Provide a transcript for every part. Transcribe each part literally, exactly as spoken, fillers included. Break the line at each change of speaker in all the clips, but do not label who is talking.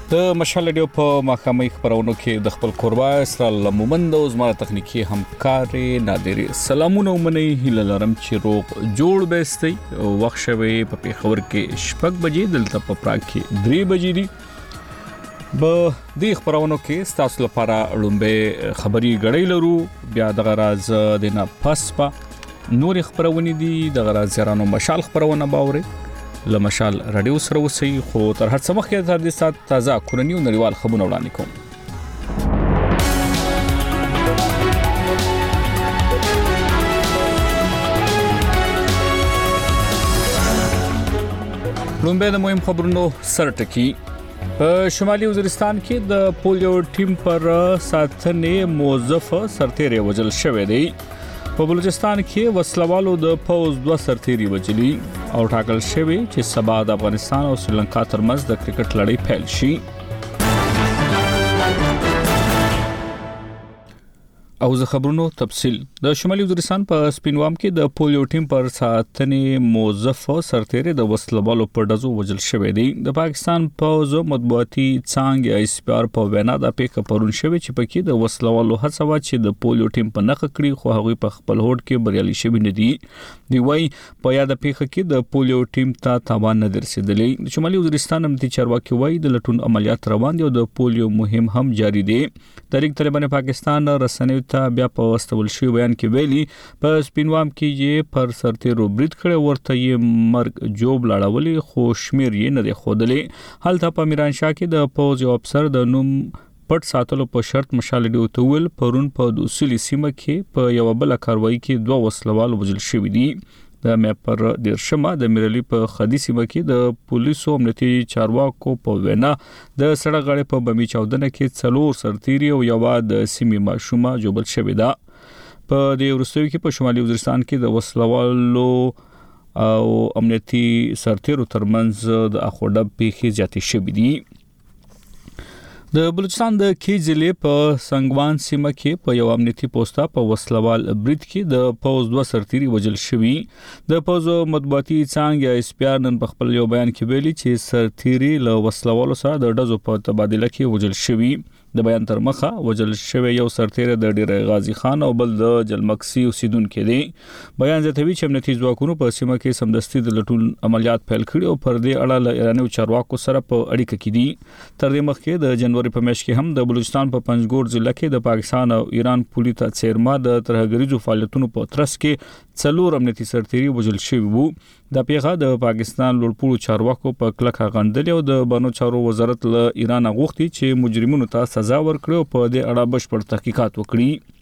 د مشال ډیو په مخامخ خبرونو کې د خپل قربا سره مومند او زما تخنیکی همکار نادری سلامونه ومني هله لرم چې روغ جوړ بهستي وخت شوي په پیښور کې شپږ بجې دلته په پراګ کې درې بجې دي به د خبرونو کې تاسو لپاره لومبه خبري غړې لرو بیا د غراز د نه پس په نور خبرونه دي د غراز زرانو مشال خبرونه باوري لمشال رادیو سره وسی خو تر هر څه مخکې تر دې سات تازه کورنیو نړیوال خبرونه وړاندې کوم لومبه د مهم خبرونو سرټکی په شمالي وزیرستان کې د پولیو ټیم پر ساتنې موظف سرتیری وجل شوې دی په بلوچستان کې وسلوالو د پوز دوه سرتیری وجلی او ټاکل شوی چې سبا د افغانستان او سریلانکا ترمنځ د کرکټ لړۍ پیل شي او زه خبرونو تفصیل د شمالي وزیرستان په سپینوام کې د پولیو ټیم پر ساتنې موظف سرتیری د وسلوالو په ډزو وجل شوی دی د پاکستان پوز مطبوعاتي څنګه ایس پی آر په وینا د پیښه پرون شوی چې پکې د وسلوالو هڅه وا چې د پولیو ټیم په نخ کړی خو هغه په خپل هوډ کې بریالي شوی نه دي دی وای په یاد پیښه کې د پولیو ټیم ته تاوان نه درسیدلی د شمالي وزیرستان امنیتي چارواکي وای د لټون عملیات روان دي او د پولیو مهم هم جاری دي طریق طالبان پاکستان رسنیو ته بیا په واستول شوی بیان کې ویلي په سپینوام کې یې پر سرتیرو برید کړي ورته یې مرګ جوب لاړولې خو شمیر یې نه دی خودلې حالت په میران شاه کې د پوز یو افسر د نوم پټ ساتلو په شرط مشال ډیو تول پرون په دوسلی سیمه کې په یو بل کاروایی کې دوه وسلوال وژل شوی دي د مې پر دیرشمه د میرلی په خدي سیمه کې د پولیسو امنیتي چارواکو په وینا د سړک غړې په بمی چاودنه کې څلور سرتیری او یو د سیمې ماشومه جوبل شوی دا په دې ورستوي کې په شمالي وزیرستان کې د وسلوالو او امنیتي سرتیرو ترمنځ د اخوډب پیښې زیاتې شوې دي د بلوچستان د کیجلې په سنگوان سیمه کې په یو امنیتي پوسټا په وسلوال برید کې د پوز دوه سرتیری وجل شوی د پوز مطبوعاتي څنګه ایس پی آر نن په خپل یو بیان کې ویلي چې سرتیری له وسلوالو سره د ډزو په تبادله کې وجل شوی د بیان تر مخه وجل شوی یو سرتیری د ډیر غازی خان او بل د جلمکسي اوسیدونکو دی بیان زیاتوي چې امنیتي ځواکونو په سیمه کې سمدستي د لټون عملیات پیل کړي او پر دې اړه له ایراني چارواکو سره په اړیکه کې دي تر دې مخکې د جنوري په میاشت کې هم د بلوچستان په پنځګور ضلع کې د پاکستان او ایران پولیس ته چیرما د ترهګریزو فعالیتونو په ترڅ کې څلور امنیتي سرتیری وجل شوی وو د پیښه د پاکستان لوړپوړو چارواکو په کلکه غندل او د بانو چارو وزارت له ایران غوښتي چې مجرمینو ته سزا ورکړي او په دې اړه بشپړ تحقیقات وکړي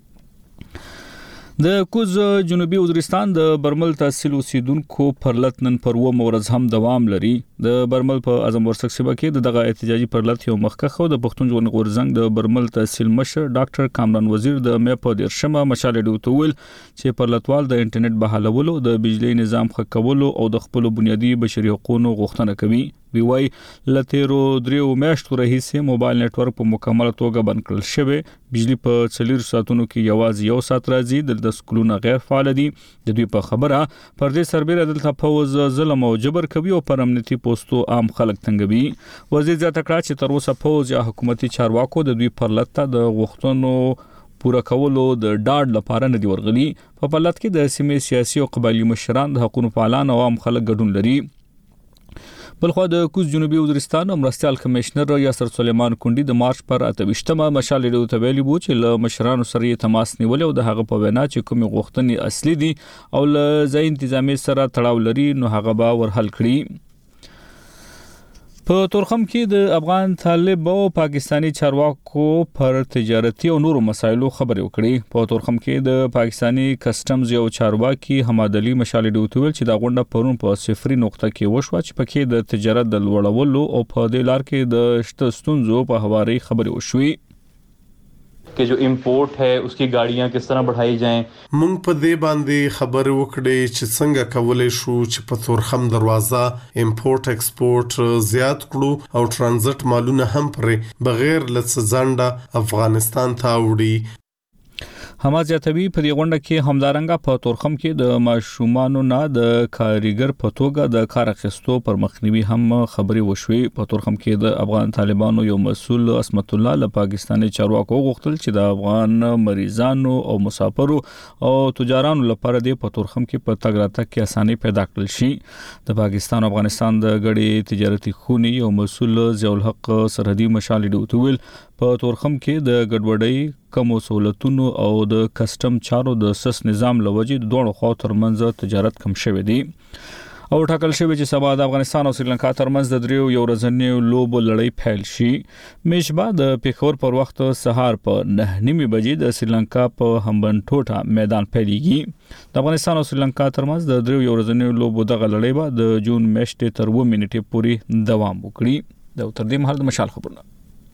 د کوز جنوبي وزیرستان د برمل تحصیل اوسیدونکو پرلط نن پر و مورز هم دوام لري د برمل په اعظم ورسک صوبه کې د دغه احتجاجي پرلط یو مخکخه د پښتون ژوند غورزنګ د برمل تحصیل مشر ډاکټر کامران وزیر د مې په دیرشمه مشال ډیو تول چې پرلطوال د انټرنیټ بحالولو د بجلی نظام ښه کولو او د خپل بنیادی بشري حقوقو غوښتنه کوي وی وای لتیرو دریو میاشتو راهیسې موبایل نتورک په مکمل توګه بند کړل شوی بجلی په څلور ساعتونو کې یوازې یو ساعت راځي د سکولونو غیر فعال دي د دوی په خبره پر دې سربېره دلته فوز ظلم او جبر کوي او پر امنیتي پوسټو عام خلک تنګوي وزیر زیاته کړه چې تر اوسه فوز یا حکومتي چارواکو د دوی پر لته د غوښتنو پورا کولو د ډاډ لپاره نه دی ورغلي په پلات کې د سیمې سیاسي او قبایلی مشران د حقوقو پالان او عام خلک ګډون لري بلخو د کوز جنوبي وزیرستان مرستيال کمشنر یاسر سلیمان کونډي د مارچ پر اتوشتمه مشال ډیو ته ویلي وو چې له مشرانو سره تماس نیول او د هغه په وینا چې کومي غوښتنې اصلي دي او له ځای انتظامی سره تړاو لري نو هغه به ورحل کړي په تورخم کې د افغان طالب او پاکستانی چارواکو پر تجارتي او نورو مسایلو خبرې وکړي په تورخم کې د پاکستانی کسٹمز یو چارواکي حماد علي مشال ډیو ته ویل چې دا غونډه پرون په صفري نقطه کې وشو چې پکې د تجارت د لوړولو او په دې لار کې د شته ستونزو په حواله خبرې وشوي
कि जो इम्पोर्ट है उसकी गाड़ियां किस तरह बढ़ाई जाएं
مونږ په دې باندې خبر وکړې چې څنګه کولای شو چې په تورخم دروازه امپورټ ایکسپورټ زیات کړو او ترانزیت مالونه هم پرې بغیر لڅ ځنډه افغانستان ته وړي
حماس زیاتوي په دې غونډه کې همدارنګه په تورخم کې د ماشومانو نه د کاریګر په توګه د کار اخیستو پر مخنیوي هم خبري وشوي. په تورخم کې د افغان طالبانو یو مسؤل اسمت الله له پاکستاني چارواکو غوښتل چې د افغان مریضانو او مسافرو او تجارانو لپاره د په تورخم کې په تګ راتګ کې اساني پیدا کړل شي. د پاکستان او افغانستان د غړي تجارتي خونی یو مسؤل ضیاء الحق سرحدي مشال ډوتویل په تورخم کې د ګډوډۍ کمو سہولتونو او د کسٹم چارو د سس نظام لوجې د دوه خوا ترمنځ تجارت کم شوه دي او ټاکل شوی چې سبا د افغانستان او سریلانکا ترمنځ د دریو یو ورځنی لوب لړۍ پیل شي. میشبا د پیښور پر وخت سهار په نه نیمه بجې د سریلانکا په همبنټوټا میدان پیلېږي. د افغانستان او سریلانکا ترمنځ د دریو یو ورځنی لوب دغه لړۍ به د جون میاشتې تر و منټې پورې دوام وکړي. د تر دې مهال د مشال خبرونه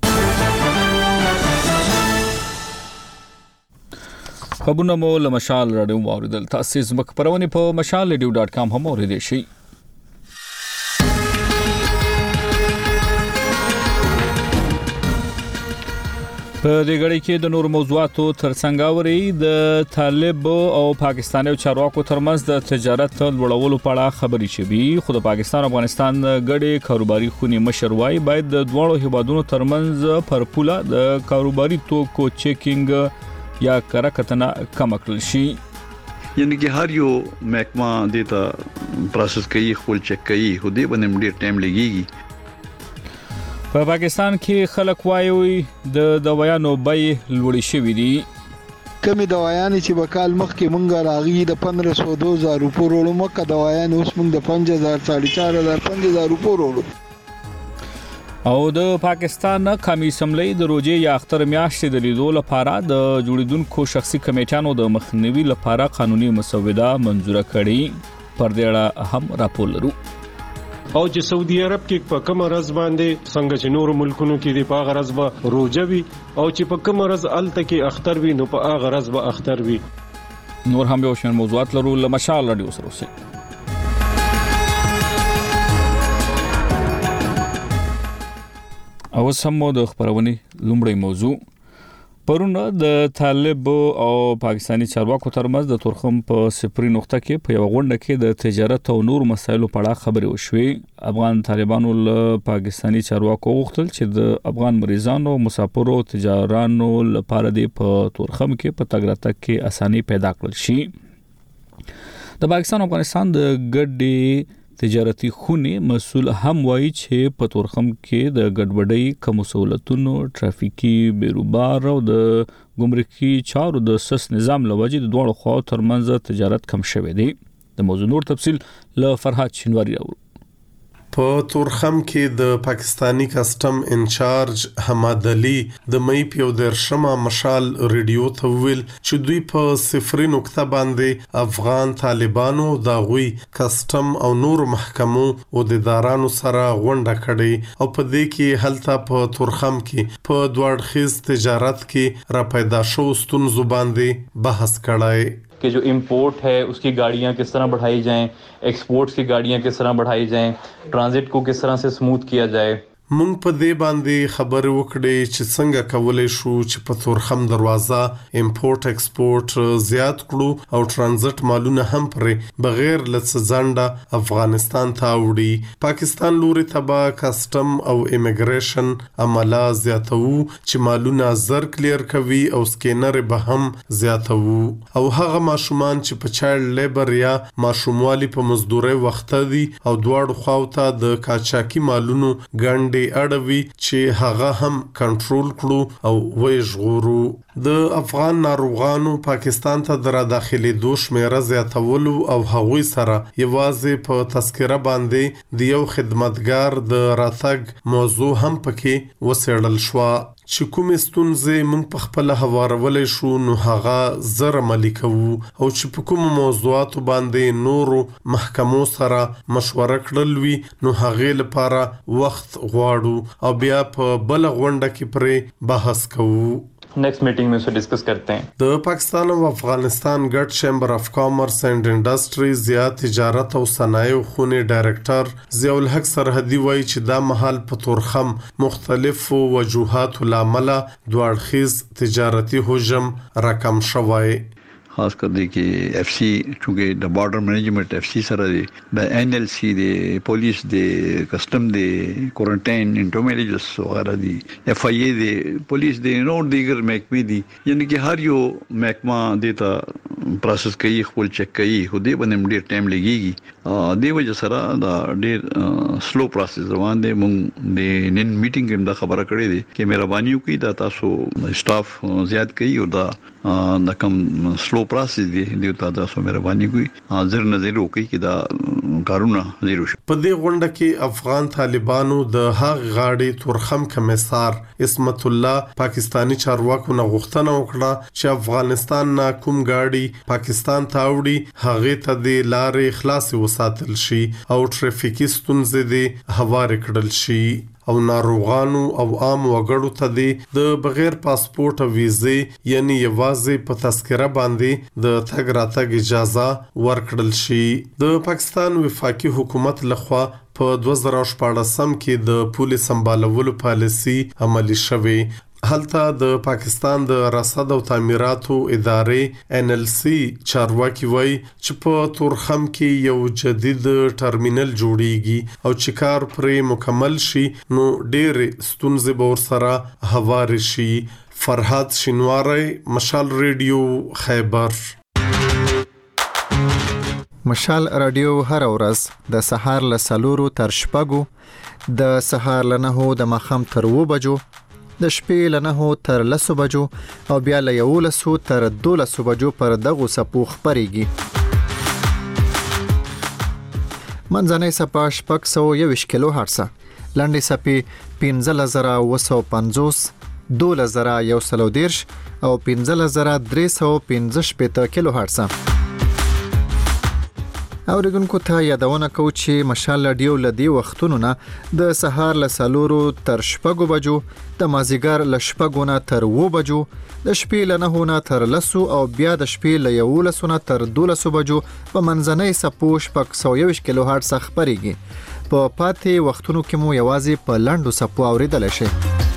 خبرونه مو له مشال راډیو واوریدل. تاسو زموږ پرونی په مشال ریډیو ډاټ کام هم اوریدئ شئ. په دې غړي کې د نور موضوعاتو ترڅنګ اوري د طالب او پاکستاني چارواکو ترمنځ د تجارت لوړولو په اړه خبري شوي. خو د پاکستان او افغانستان غړي کاروباري خونی مشر وايي باید د دوه هیوادونو ترمنځ پر پوله د کاروباري توکو چیکینګ یا کرکتنه کم کړل شي.
یعنی چې هر یو محکمه دیتا پروسس کوي خپل چک کوي خو دې باندې ډیر ټایم لګيږي.
په پاکستان کې خلک وایي د دوايانو بیې لوړې شوې دي.
کمی دوايانې چې وکال مخ کې مونږه راغلي د پندرہ سو دو هزار روپو وروړو مکه دوايانې اوس مونږ د پنځه هزار ساڑھے چار هزار پنځه هزار روپو وروړو.
او د پاکستان قومي اسمبلی د روزي یا اختر میاشتې د لیدو لپاره د جوړیدونکو شخصي کمیټانو د مخنیوي لپاره قانوني مسوده منزوره کړې. پر دې اړه هم راپور لرو.
او چې سعودي عرب کې په کوم ورځ باندې څنګه چې نور ملکونو کې د په غرض به روزوي او چې په کوم ورځ الته کې اختر وي نو په غرض به اختر وي.
نور هم یو شمېر موضوعات لرو. له مشال راډیو سره اوسئ. او سمو د خبرونې لومړی موضوع پرون د طالب او پاکستاني چارواکو ترمنځ د تورخم په صفري نقطه کې په یو غونډه کې د تجارت او نور مسایلو په اړه خبرې وشوې. افغان طالبانو له پاکستاني چارواکو غوښتل چې د افغان مریضانو مسافرو تجارانو لپاره د په تورخم کې په تګ راتګ کې اساني پیدا کړل شي. د پاکستان او افغانستان د ګډې تجارتي خونی مسؤل هم وایي چې په تورخم کې د ګډوډۍ کم سہولتونو ټرافیکي بیروبار او د ګمرکي چارو د سس نظام لوجې د دوه خوا ترمنځ تجارت کم شوه دی. د موضوع نور تفصیل له فرهاد شینواری راوړو.
په تورخم کې د پاکستانی کسٹم انچارج حماد علي د مې په درشمه مشال ریډیو ته ویل چې دوی په صفري نقطه باندې افغان طالبانو د غوي کسٹم او نور محکمو او د ادارانو سره غونډه کړې او په دې کې هلته په تورخم کې په دوړخیز تجارت کې را پیدا شو ستونزو باندې بحث کړای
कि जो इम्पोर्ट है उसकी गाड़ियाँ किस तरह बढ़ाई जाएं, एक्सपोर्ट्स की गाड़ियाँ किस तरह बढ़ाई जाएं, ट्रांजिट को किस तरह से स्मूथ किया जाए.
مونږ په دې باندې خبر وکړې چې څنګه کولای شو چې په تورخم دروازه امپورټ ایکسپورټ زیات کړو او ترانزیت مالونه هم پرې بغیر لڅ ځنډه افغانستان ته وړي. پاکستان لوري تبا کسٹم او امیګریشن عمله زیاتو چې مالونه زر کلیر کوي او سکینر به هم زیاتو او هغه ماشومان چې په چایلډ لیبر یا ماشوموالي په مزدوري وخت دي او دواړو خواوته د کاچاکي مالونو ګڼ اړوي چې هغه هم کنټرول کړو او وژغورو. د افغان ناروغانو پاکستان ته در داخلي دوش مېره زیاتولو او هغوی سره یوازې په تذکره باندې د یو خدمتګار د راتګ موضوع هم پکې وسیړل شو چې کوم ستونزې موږ په خپل هوارولې شو نو هغه زر عملي کوو او چې په کوم موضوعاتو باندې نورو محکمو سره مشوره کړل وي نو هغه لپاره وخت غواړو او بیا په بل غونډه کې پرې بحث کوو.
नेक्स्ट मीटिंग में उसे डिस्कस करते हैं।
د پاکستان او افغانستان ګډ چیمبر اف کامرس اینڈ انډستریز یا تجارت او صنایع خونې ډایرکټر ضیاء الحق سرحدي وایي چې دا مهال په تورخم مختلفو وجوهاتو لامل دوه اړخیز تجارتي حجم رقم شوی.
خاص کر دې کې اف سی چونګې د بارډر مینجمنت اف سی سره دی د ان ال سی دی پولیس دی کسٹم دی کوارنټاین انټرمیډیټس وغیرہ دی اف ای ای دی پولیس دی نور دیگر محکمې دي یعنی کې هر یو محکمه دیتا پروسس کوي خپل چک کوي خو دې باندې ډېر ټایم لګيږي دی وجه سره دا ډېر سلو پروسس روان دی. مونږ د نن میټینګ کې دا خبره کړې دي چې مهرباني وکړئ دا تاسو سټاف زیات کوي او دا د کوم سلو پروسس دی دی تاسو مهرباني کوي حاضر نظر وکړئ چې دا کارونه زیرو شي.
په دې غونډه کې افغان طالبانو د هغ غاړي تورخم کمسار اسمت الله پاکستانی چارواکو نه غوښتنه وکړه چې افغانستان نه کوم غاړي پاکستان ته وړي هغه ته د لارې خلاص وساتل شي او ټریفیکي ستونزې د هوار کړل شي او ناروغانو او عام وګړو ته د بغیر پاسپورت او ویزې یعنی یوازې په تذکره باندې د تګ راتګ اجازه ورکړل شي. د پاکستان وفاقي حکومت لخوا په دوه زره شپاړسم کې د پولیس سمبالولو پالیسي عملی شوه. هلته د پاکستان د رصد او تعمیراتو ادارې ان ال سی چارواکي وایي چې په تورخم کې یو جدید ټرمینل جوړیږي او چې کار پرې مکمل شي نو ډېر ستونزې به ورسره هوار شي. فرحات شینواری، مشال ریډیو، خیبر.
مشال رادیو هر ورځ د سهار له سلورو تر شپږو، د سهار له نهو د ماښام تر اووه بجو، د شپې له نهو تر لسو بجو او بیا له یولسو تر دولسو بجو پر دغو څپو خپرېږي. منځنۍ څپه شپږ سوه یوویشت کیلو هرټزه، لنډې څپې پنځلس زره اووه سوه پنځوس، دولس زره یو سل او دېرش او پنځلس زره درې سوه پنځه شپېته کیلو هرټزه. اوریدونکو ته یادونه کوو چې مشال رادیو لدی وختونو نه د سهار له سلورو تر شپږو بجو، د مازیګر له شپږو نه تر اووه بجو، د شپې له نهو نه تر لسو او بیا د شپې له یولسو نه تر دولسو بجو په منځنۍ څپو شپږ سوه یوویشت کیلو هرټز خپرېږي. په پاتې وختونو کې مو یوازې په لنډو څپو اوریدلی شئ.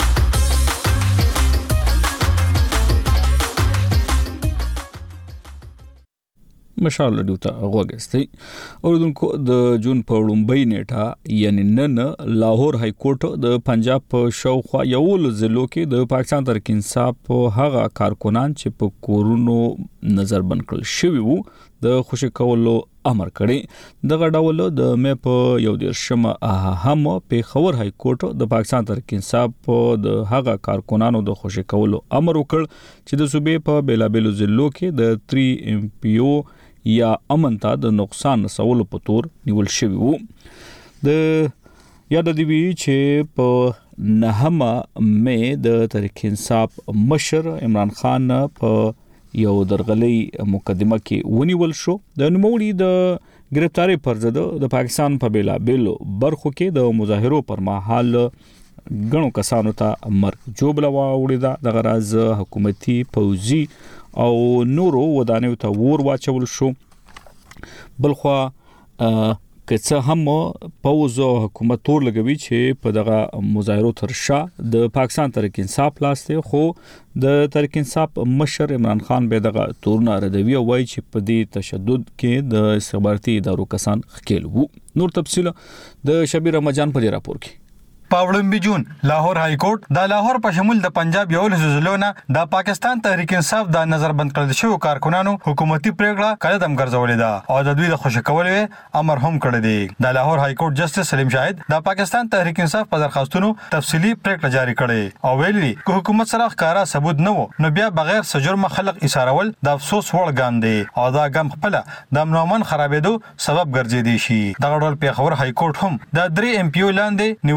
مشال رادیو ته غوږی. اوریدونکو د جون په لومړۍ نیټه یعنی نن لاهور های کورټ د پنجاب په شاوخوا یولس ضلعو کې د پاکستان تحریک انصاف هغه کارکنان چې په کورونو نظربند کړل شوي وو د خوشي کولو امر کړی. دغه ډول د مې په یو دیرشمه هم په خبر های کورټ د پاکستان تحریک انصاف د هغه کارکنانو د خوشي کولو امر وکړ چې د صوبې په بیلابیلو ضلعو کې د تری ام پی او یا امن ته د نقصان رسولو په تور نیول شوی وو. د یاد دی وی چې په نهمه مې د تحریک انصاف مشر عمران خان په یو درغلي مقدمه کې ونیول شو. د نوموړي د گرفتاری پر ضد د پاکستان په بیلابیلو برخو کې د مظاهرو پر مهال غنو کسانو ته مرګ جوړه وړي ده. د غراز حکومتي پوځي او نورو ودانیو ته ور واچول شو. بلخوا که څه هم پوځ او حکومت تور لګوي چې په دغه مظاهرو تر شا د پاکستان تحریک انصاف لاس دی، خو د تحریک انصاف مشر عمران خان به دغه تورونه ردوي او وایي چې په دې تشدد کې د استخباراتي ادارو کسان ښکېل وو. نور تفصیل د شبیر رمضان په راپور کې.
پاوړم جون لاهور های کورټ د لاهور په شمول د پنجاب یو لزلونه د پاکستان تحریک انصاف د نظربند کړل شوی کارکونانو حکومتي پریکړه قدم ګرځولې ده او د دوی د خوشی کولو امر هم کړی دی. د لاهور های کورټ جسټس سلیم شاهد د پاکستان تحریک انصاف په درخواستونو تفصیلی پریکړه جاری کړي او ویلي چې حکومت سره ښکارا ثبوت نه وو نو بیا بغیر سجرم خلق ایثارول د افسوس وړ ګام دی او دا ګام خپل د امن خرابېدو سبب ګرځي دی شي. دغه ډول په خبر های کورټ هم د درې ام پی او لاندې نیول شوی د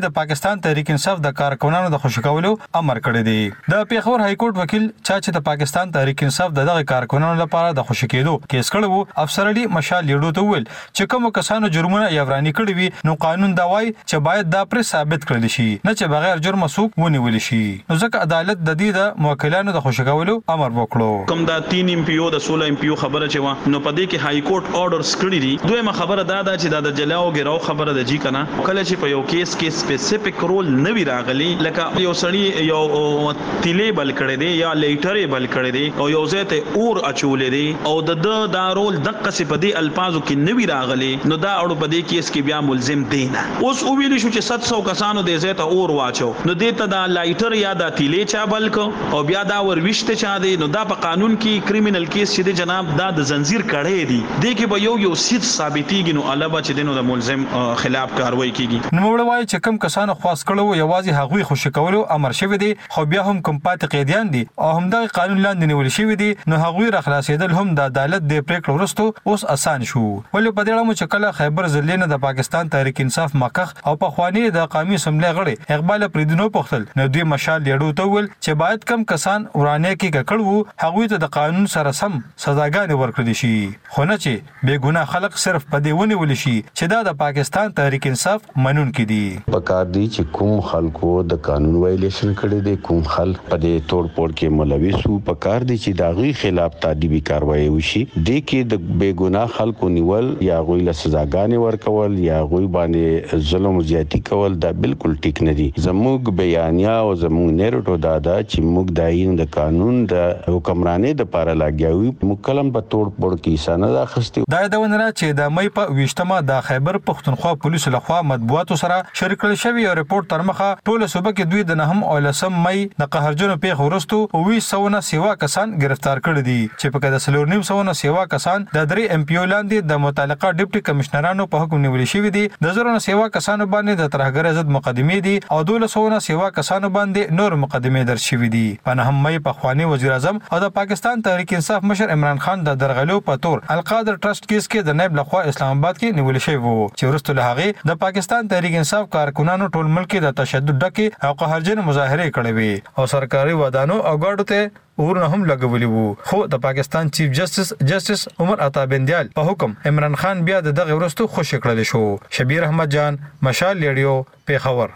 د پاکستان تحریک انصاف د کارکونانو د خوشی کولو امر کړی دی د پیښور های کورټ وکیل چا چې د پاکستان تحریک انصاف دغه کارکونانو لپاره د خوشی کېدو کیس کړو افسر علي مشال لیډو ته ویل چې کوم کسانو جرمونه یا ورانی کړی وي نو قانون دا وایي چې باید دا پر ثابت کړل شي نه چې بغیر جرم څوک ونیول شي نو ځکه عدالت د دې د موکلانو د خوشی کولو امر وکړو
کوم دا تین ایم پی او د سولہ ایم پی او خبره چې و نو پدې کې های کورټ اورډرز کړی دي دویمه خبره دا ده چې دا د جلاو ګراو خبره د جی کنه کله چې په یو کیس کې سپیسیفیک رول نه وی راغلی لکه یو سړی یو تیلې بل کړی دی یا لیټرې بل کړی دی او یو ځای ته اور اچولې دی او د د دا رول دغه څه په دې الفاظو کې نه وی راغلی نو دا اړو په دې کیس کې بیا ملزم دی نه اوس او ویل شو چې سات سو کسانو دې ځای ته اور واچو نو دې ته دا لایټر یا دا تیلې چا بل کو او بیا دا ور وشته چا دی نو دا په قانون کې کریمینل کیس چې د جناب دا د زنجیر کړی دی دې کې به یو یو سید ثابتېږي نو علاوه چې دینو د ملزم خلاف کاروایی کیږي
نو وړوي چې کم کسانو خاص کړو یوازې هغوی خوشی کولو امر شوی دی خو بیا هم کوم پاتې قیدیان دي او هم د قانون لاندې نیول شوی دي نو هغوی را خلاصېدل هم د عدالت د پریکړو وروسته اوس اسان شو ولې په دې اړه چې کله خیبر ضلع د پاکستان تحریک انصاف مکخ او په خوانی د قومي اسمبلی غړي اقبال پریدنو پختل نو دوی مشال لیډو ته ویل چې باید کم کسان ورانه کې کړو هغوی ته د قانون سره سم سزاګانې ورکړي شي خو نه چې بے ګناه خلک صرف په دې ونیول شي چې دا د پاکستان تحریک انصاف منون کې دي
پکار دي چې کوم خلکو د قانون وایلیشن کړي دي کوم خلک په دې توړ پوړ کې ملوث وو پکار دي چې داغي خلاف تادیبي کاروایی وشي د کې د بے ګناه خلکو نیول یا غوی له سزاګانې ورکول یا غوی باندې ظلم زیاتی کول دا بالکل ټیک نه دي زموږ بیانیا او زموږ نیرټو دا دا چې موږ داین د قانون د حکمرانۍ د پاره لاګیاوي مکلم په توړ پوړ کې سانه راخستي
دا د ونره چې د مې په ویشتمه د خیبر پختونخوا پولیسو لخوا مطبوعاتو سره شریک کړل شوی او ریپورت تر مخه ټول صوبه کې دوی د نهم او لسم مې د قهرجنو پیښ ورستو او وی سونه سیوا کسان گرفتار کړل دي چې په کده سلور نیم سونه سیوا کسان د درې ایم پی او لاندې د متعلقه ډیپټي کمشنرانو په حکم نیول شوی دي د زرونه سیوا کسانو باندې د ترهګر عزت مقدمې دي او دوله سونه سیوا کسانو باندې نور مقدمې درج شوی دي په نهم مې په خوانی وزیر اعظم او د پاکستان تحریک انصاف مشر عمران خان د درغلو په تور القادر ټرست کیس کې د نائب لخوا اسلام آباد کې نیول شوی وو چې ورسته له هغه د پاکستان تحریک انصاف کارکونانو ټول ملک د تشدد ډکه او قهرجن مظاهره کړې وي او سرکاري ودانو او ګاډو ته اور هم لګولي وو خو د پاکستان چیف جسټس جسټس عمر عطا بندیال په حکم عمران خان بیا دغه ورسته خوشی کړل شو شبیر احمد جان مشال لیډیو پیښور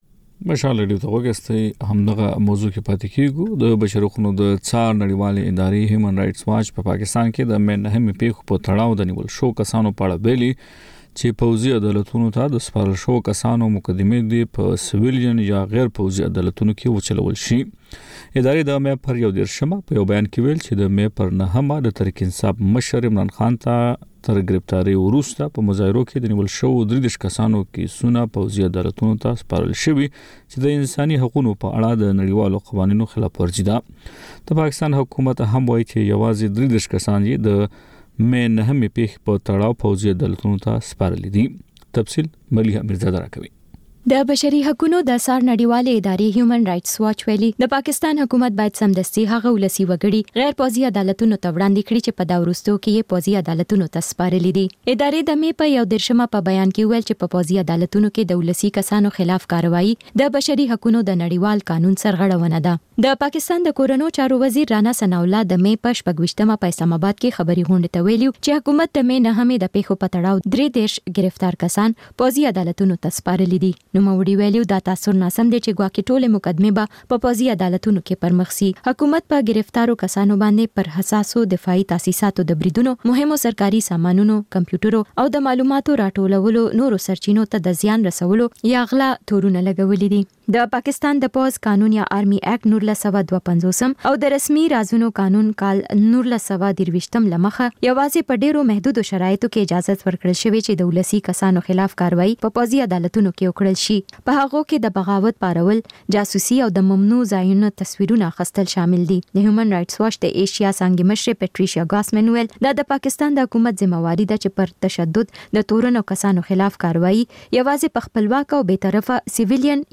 مشال لیډیو ته وګستې همدغه موضوع کې پاتې کیږو د بشري حقوقو د څار نړیوالې ادارې هیومن رائټس واچ په پاکستان کې د مې نهمې پیښو په تړاو د نیول شو کسانو په اړه ویلي چې پوځي عدالتونو ته د سپارل شو کسانو مقدمې دي په سیویلین یا غیر پوځي عدالتونو کې وچلول شي ادارې د مې پر یو درشمه په یو بیان کې ویل چې د مې پر نهمه د تحریک انصاف مشر عمران خان ته تر گرفتاری وروسته په مظاهرو کې د نیول شو درې کسانو کې سونه پوځي عدالتونو ته سپارل شوی چې د انساني حقوقو په اړه د نړیوالو قوانینو خلاف ورزي ده د پاکستان حکومت هم وایي چې یوازې درې کسان یې د مې نهمې پیښې په تړاو پوځي عدالتونو ته سپارل دي تفصیل مليحه مرزا راکوي
د بشري حقوقو د سار نړیوالې ادارې هیومن رائټس واچ ویلي د پاکستان حکومت باید سمدستي هغه ولسی وګړي غیر پوځي عدالتونو ته وړاندې کړي چې په دا وروستو کې پوځي عدالتونو ته سپارلي دي ادارې د مې په یو درشمه په بیان کې ویل چې په پوځي عدالتونو کې د ولسی کسانو خلاف کاروایی د بشري حقوقو د نړیوال قانون سرغړونه ده د پاکستان د کورونو چارو وزیر رانا ثناء الله د مې په شپږویشتمه په اسلام آباد کې خبري غونډه ته ویلي چې حکومت د مې نهمې د پیښو په تړاو درې دیش گرفتار کسان پوځي عدالتونو ته سپارلي دي نو موړي ویلي دا تاثر ناسم دي چې ګواکې ټوله مقدمه به په پوځي عدالتونو کې پرمخسي حکومت په گرفتارو کسانو باندې پر حساسو دفاعي تاسیساتو د بریدونو مهمو سرکاري سامانونو کمپیوټرو او د معلوماتو راټولولو نورو سرچینو ته د زیان رسولو یا غلا تورونه لګولې دي د پاکستان د پوز قانون یا آرمي اکټ نولس سوه دوه پنځوس او د رسمي رازونو قانون کال نولس سوه درویشتم لمخه یوازې په ډیرو محدودو شرایطو کې اجازه ورکړل شوې چې د ولسی کسانو خلاف کاروایی په پوځي عدالتونو کې وکړل شي په هغه کې د بغاوت پارول جاسوسي او د ممنوع ځایونو تصویرونه اخیستل شامل دي د هیومن رائټس واچ د ایشیا څنګه مشر پیټریشیا ګاسمن ویل دا د پاکستان د حکومت ذمہواری ده چې پر تشدد د تورنو کسانو خلاف کاروایی یوازې په خپلواک او بی‌طرفه سیویلین یا غیر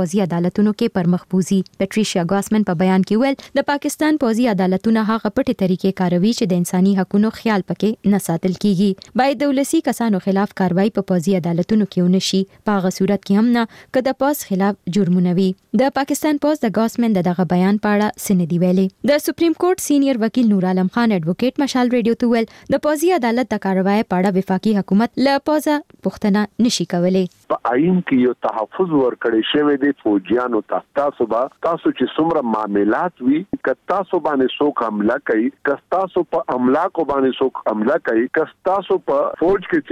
پوزي عدالتونو کې پرمخبوزي. پیټریشیا ګاسمن په بیان کې ویل د پاکستان پوزي عدالتونه هغه پټي طریقې کاروي چې د انساني حقوقو خیال پکې نه ساتل کیږي. باید د ولسی کسانو خلاف کاروایی په پوزي عدالتونو کې ونشي. په هغه صورت کې هم نه کده پوز خلاف جرمونه وي. د پاکستان پوز د ګاسمن دغه بیان په اړه سندي ویلي. د سپریم کورټ سینیئر وکیل نور عالم خان ایڈوکیټ مشال ریډیو ته ویل د پوزي عدالت د کاروایی په اړه وفاقي حکومت له پوزا پښتنه نشي کولای.
په آئین کې یو تحفظ ورکړی شوی دی فوجیانو ته. تاسو به تاسو چې څومره معاملات وي ک تاسو باندې څوک حمله کوي ک تاسو په املاکو باندې څوک حمله کوي ک تاسو په فوج کې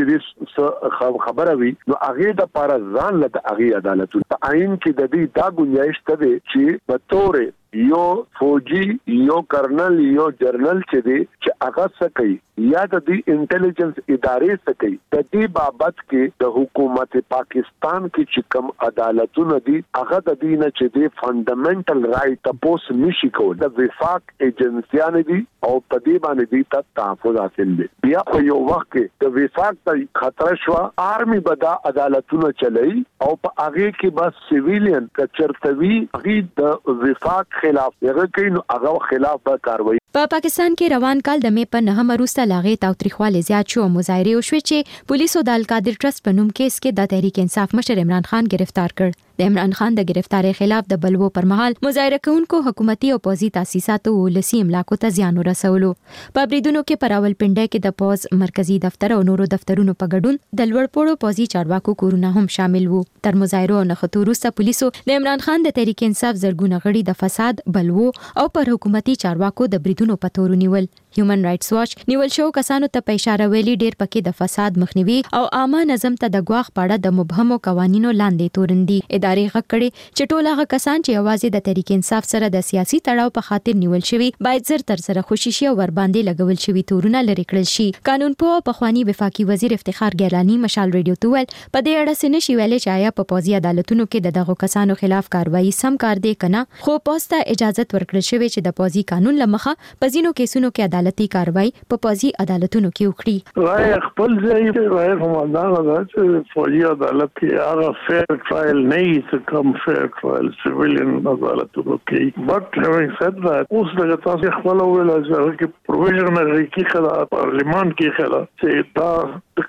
چې خبره وي نو هغه د پر ځان له هغه عدالت په آئین کې د دې دا گنجائش ته چې په تور یو فوجي یو کرنل یو جرنل چې دی چې هغه سکی یا د دې انټيليجنس ادارې سکی د دې بابت کې د حکومت پاکستان کې چې کوم عدالتونه دي هغه د دې نه چې دی فندامنټل رائټ تاسو نشي کول. د وفاق ایجنسیان دي او په دې باندې دي ته تحفظ حاصل دي. بیا په یو وخت کې د وفاق ته خطر شو آرمي بدا عدالتونه چلای او په هغه کې بس سیویلین کچرتوی هغه د وفاق خلاف هغه کوي نو هغه خلاف به کاروي.
په پا پاکستان کې روان کال د مې په نهم وروسته لاغې تاوتریخواله زیات شو. مظاهره وشوه چې پولیسو د القادر ټرست په نوم کیس کې د تحریک انصاف مشر عمران خان گرفتار کړ. د عمران خان د گرفتاری خلاف د بلوو پر مهال مظاهره کوونکو حکومتي او پوزي تاسیساتو ولسی املاکو ته زیان ورسولو. په بریدونو کې پر راولپنډي کې د پوز مرکزی دفتر او نورو دفترونو په ګډون د لوړپوړو پوزي چارواکو کورونه هم شامل وو. تر مظاهرو نه خطورسته پولیسو د عمران خان د تحریک انصاف زرګونه غړي د فساد بلوو او پر حکومتي چارواکو د بریدونو په تور نیول. هیومن رائټس واچ نیول شو کسانو ته په اشاره ویلي ډیر پکې د فساد مخنیوي او عامه نظم ته د غواخ پاړه د مبهمو قوانینو لاندې تورندي. ادارې غږ کړي چې ټول هغه کسان چې یوازې د تحریک انصاف سره د سیاسي تړاو په خاطر نیول شوی باید زر تر سره خوشي شي او ور باندې لګول شوی تورونه لري کړل شي. قانون په پخوانی وفاقي وزیر افتخار ګیلانی مشال ریډیو ته ویل په دې اړه سن شي ویلې چې آیا په پوزي عدالتونو کې د دغه کسانو خلاف کاروایی سم کار دی کنه. خو پوسټه اجازه ورکړل شوی چې د پوزي قانون لمخه په ځینو کیسونو کې عدالتي کاروایی په پوزي عدالتونو کې وکړي.
راي خپل ځای راي همدغه ده چې فوجي عدالت کې هغه فیر ټرایل نه هي کوم فیر ټرایل سیویلین عدالتونو کې. بٹ having said that اوس د تاسو خپل ویل چې پروویژنل کې خلا پارلیمان کې خلا چې دا د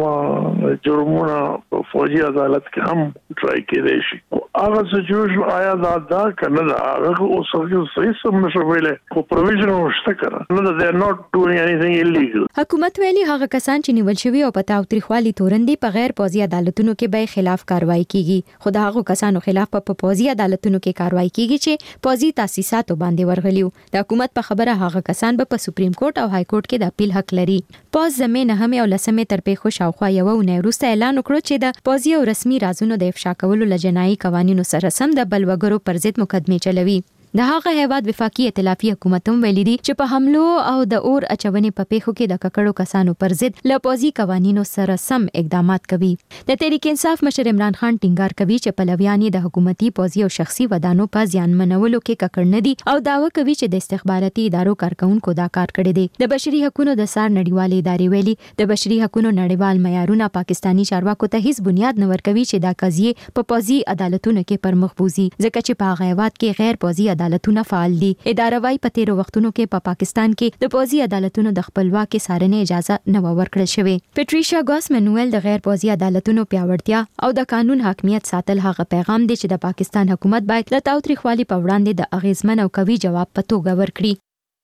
قسمه جرمونه په فوجي عدالت کې هم ټرای کېدای شي. هغه سچویشن آیا دا دا کنه دا هغه اوس هغه صحیح سم نشو ویلې خو پروویژنل شته کنه نو they are not doing anything illegal.
حکومت ویلي هغه کسان چې نیول شوی او په تاوتریخوالي تورندي په غیر پوزي عدالتونو کې به خلاف کاروایی کیږي. خو دا هغه کسانو خلاف په پوزي عدالتونو کې کاروایی کیږي چې پوزي تاسیساتو باندې ورغلیو. د حکومت په خبره هغه کسان به په سپریم کورټ او های کورټ کې د اپیل حق لري. پوز زمينه هم یو لسمه تر په خوشاوخوا یو نه وروسته اعلان وکړ چې د پوزي او رسمي رازونو د افشا کولو لجنایي قوانینو سره سم د بلوګرو پر ضد مقدمه چلوي. د هغه هیواد وفاقي ائتلافي حکومت هم ویلي دي چې په حملو او د اور اچونې په پیښو کې د ککړو کسانو پر ضد له پوزي قوانینو سره سم اقدامات کوي. د تحریک انصاف مشر عمران خان ټینګار کوي چې پلویان د حکومتي پوزي او شخصي ودانو په ځان منولو کې ککړ نه دي او داوا کوي چې د استخباراتي ادارو کارکونکو دا کار کړی دی. د بشري حقوقو د سار نړیوالې ادارې ویلي د بشري حقوقو نړیوال معیارونه پاکستانی چارواکو ته هیڅ بنیاد نه ورکوي چې دا قضیه په پوزي عدالتونو کې پرمخ بوزي ځکه چې په هغه هیواد کې غیر پوزي عدالتونه فعال دي. اداره وايي په تیرو وختونو کې په پا پاکستان کې د پوزي عدالتونو د خپلواکي څارنې اجازه نه ورکړل شوې. پیټریشیا ګاسمن ویل د غیر پوزي عدالتونو پیاوړتیا او د قانون حاکمیت ساتل هغه پیغام دی چې د پاکستان حکومت باید د تاوتریخوالي په وړاندې د اغیزمن او قوي جواب په توګه ورکړي.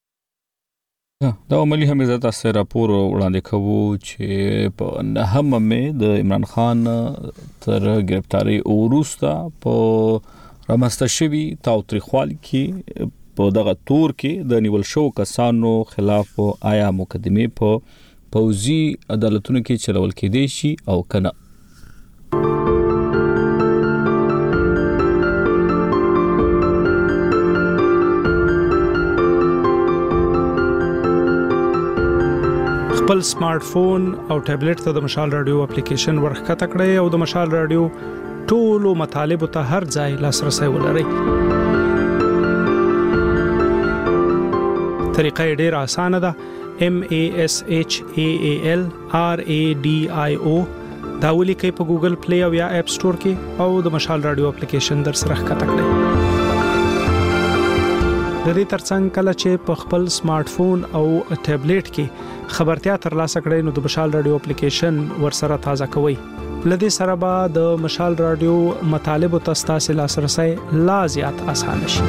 دا عملی هم عزت اس راپور وړاندې کوو چې په نهم مې د عمران خان تر گرفتاری وروسته په رامنځته شوي تاوتریخوالي کې په دغه تور کې د نیول شو کسانو خلاف آیا مقدمه په پوزي عدالتونو کې چلول کېدای شي او کنه.
خپل سمارټ فون او ټابلیټ ته د مشال رادیو اپلیکیشن ورخته کړئ او د مشال رادیو ټولو مطالبه ته هر ځای لاسرسي ولرئ. طریقه ډیره اسانه ده. M A S H A A L R A D I O دا ولیکئ په ګوګل پلی او یا اپ سٹور کې او د مشال رادیو اپلیکیشن در سره ښکته کړئ. د دې ترڅنګ کله چې په خپل سمارټ فون او ټابلیټ کې خبرتیا ترلاسه کړئ نو د مشال رادیو اپلیکیشن ورسره تازه کوئ. لدې سره به د مشال رادیو مطالب او تاسو لاسرسي لا زیات آسان شي.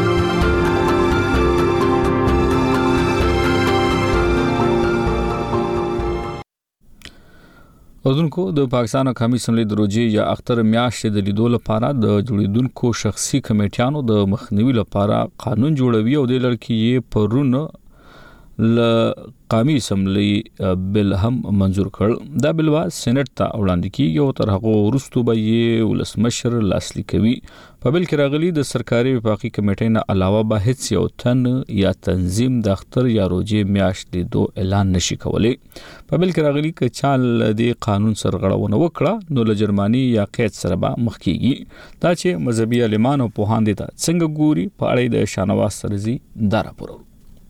اوردونکو د پاکستان قومي اسمبلی د روجي یا اختر میاشتې د لیدو لپاره د جوړیدونکو شخصي کمیټیانو د مخنیوي لپاره قانون جوړوي او د لړکی یې پرونه ل قومي اسمبلی بل هم منزور کړ. دا بل وا سېنات ته وړاندې کیږي او تر هغه وروسته به یې ولسمشر لاسلیک کوي. په بل کې راغلي د سرکاري وفاقي کمیټې نه علاوه به هیڅ یو تن یا تنظیم د اختر یا روجي میاشت لیدو اعلان نشي کولای. په بل کې راغلي ک چال د قانون سرغړونه وکړه نو له جرماني یا قید سره به مخ کیږي. دا چې مذهبي عالمان او پوهان دي څنګه ګوري په اړه د شانواز سرزي دارا پورو.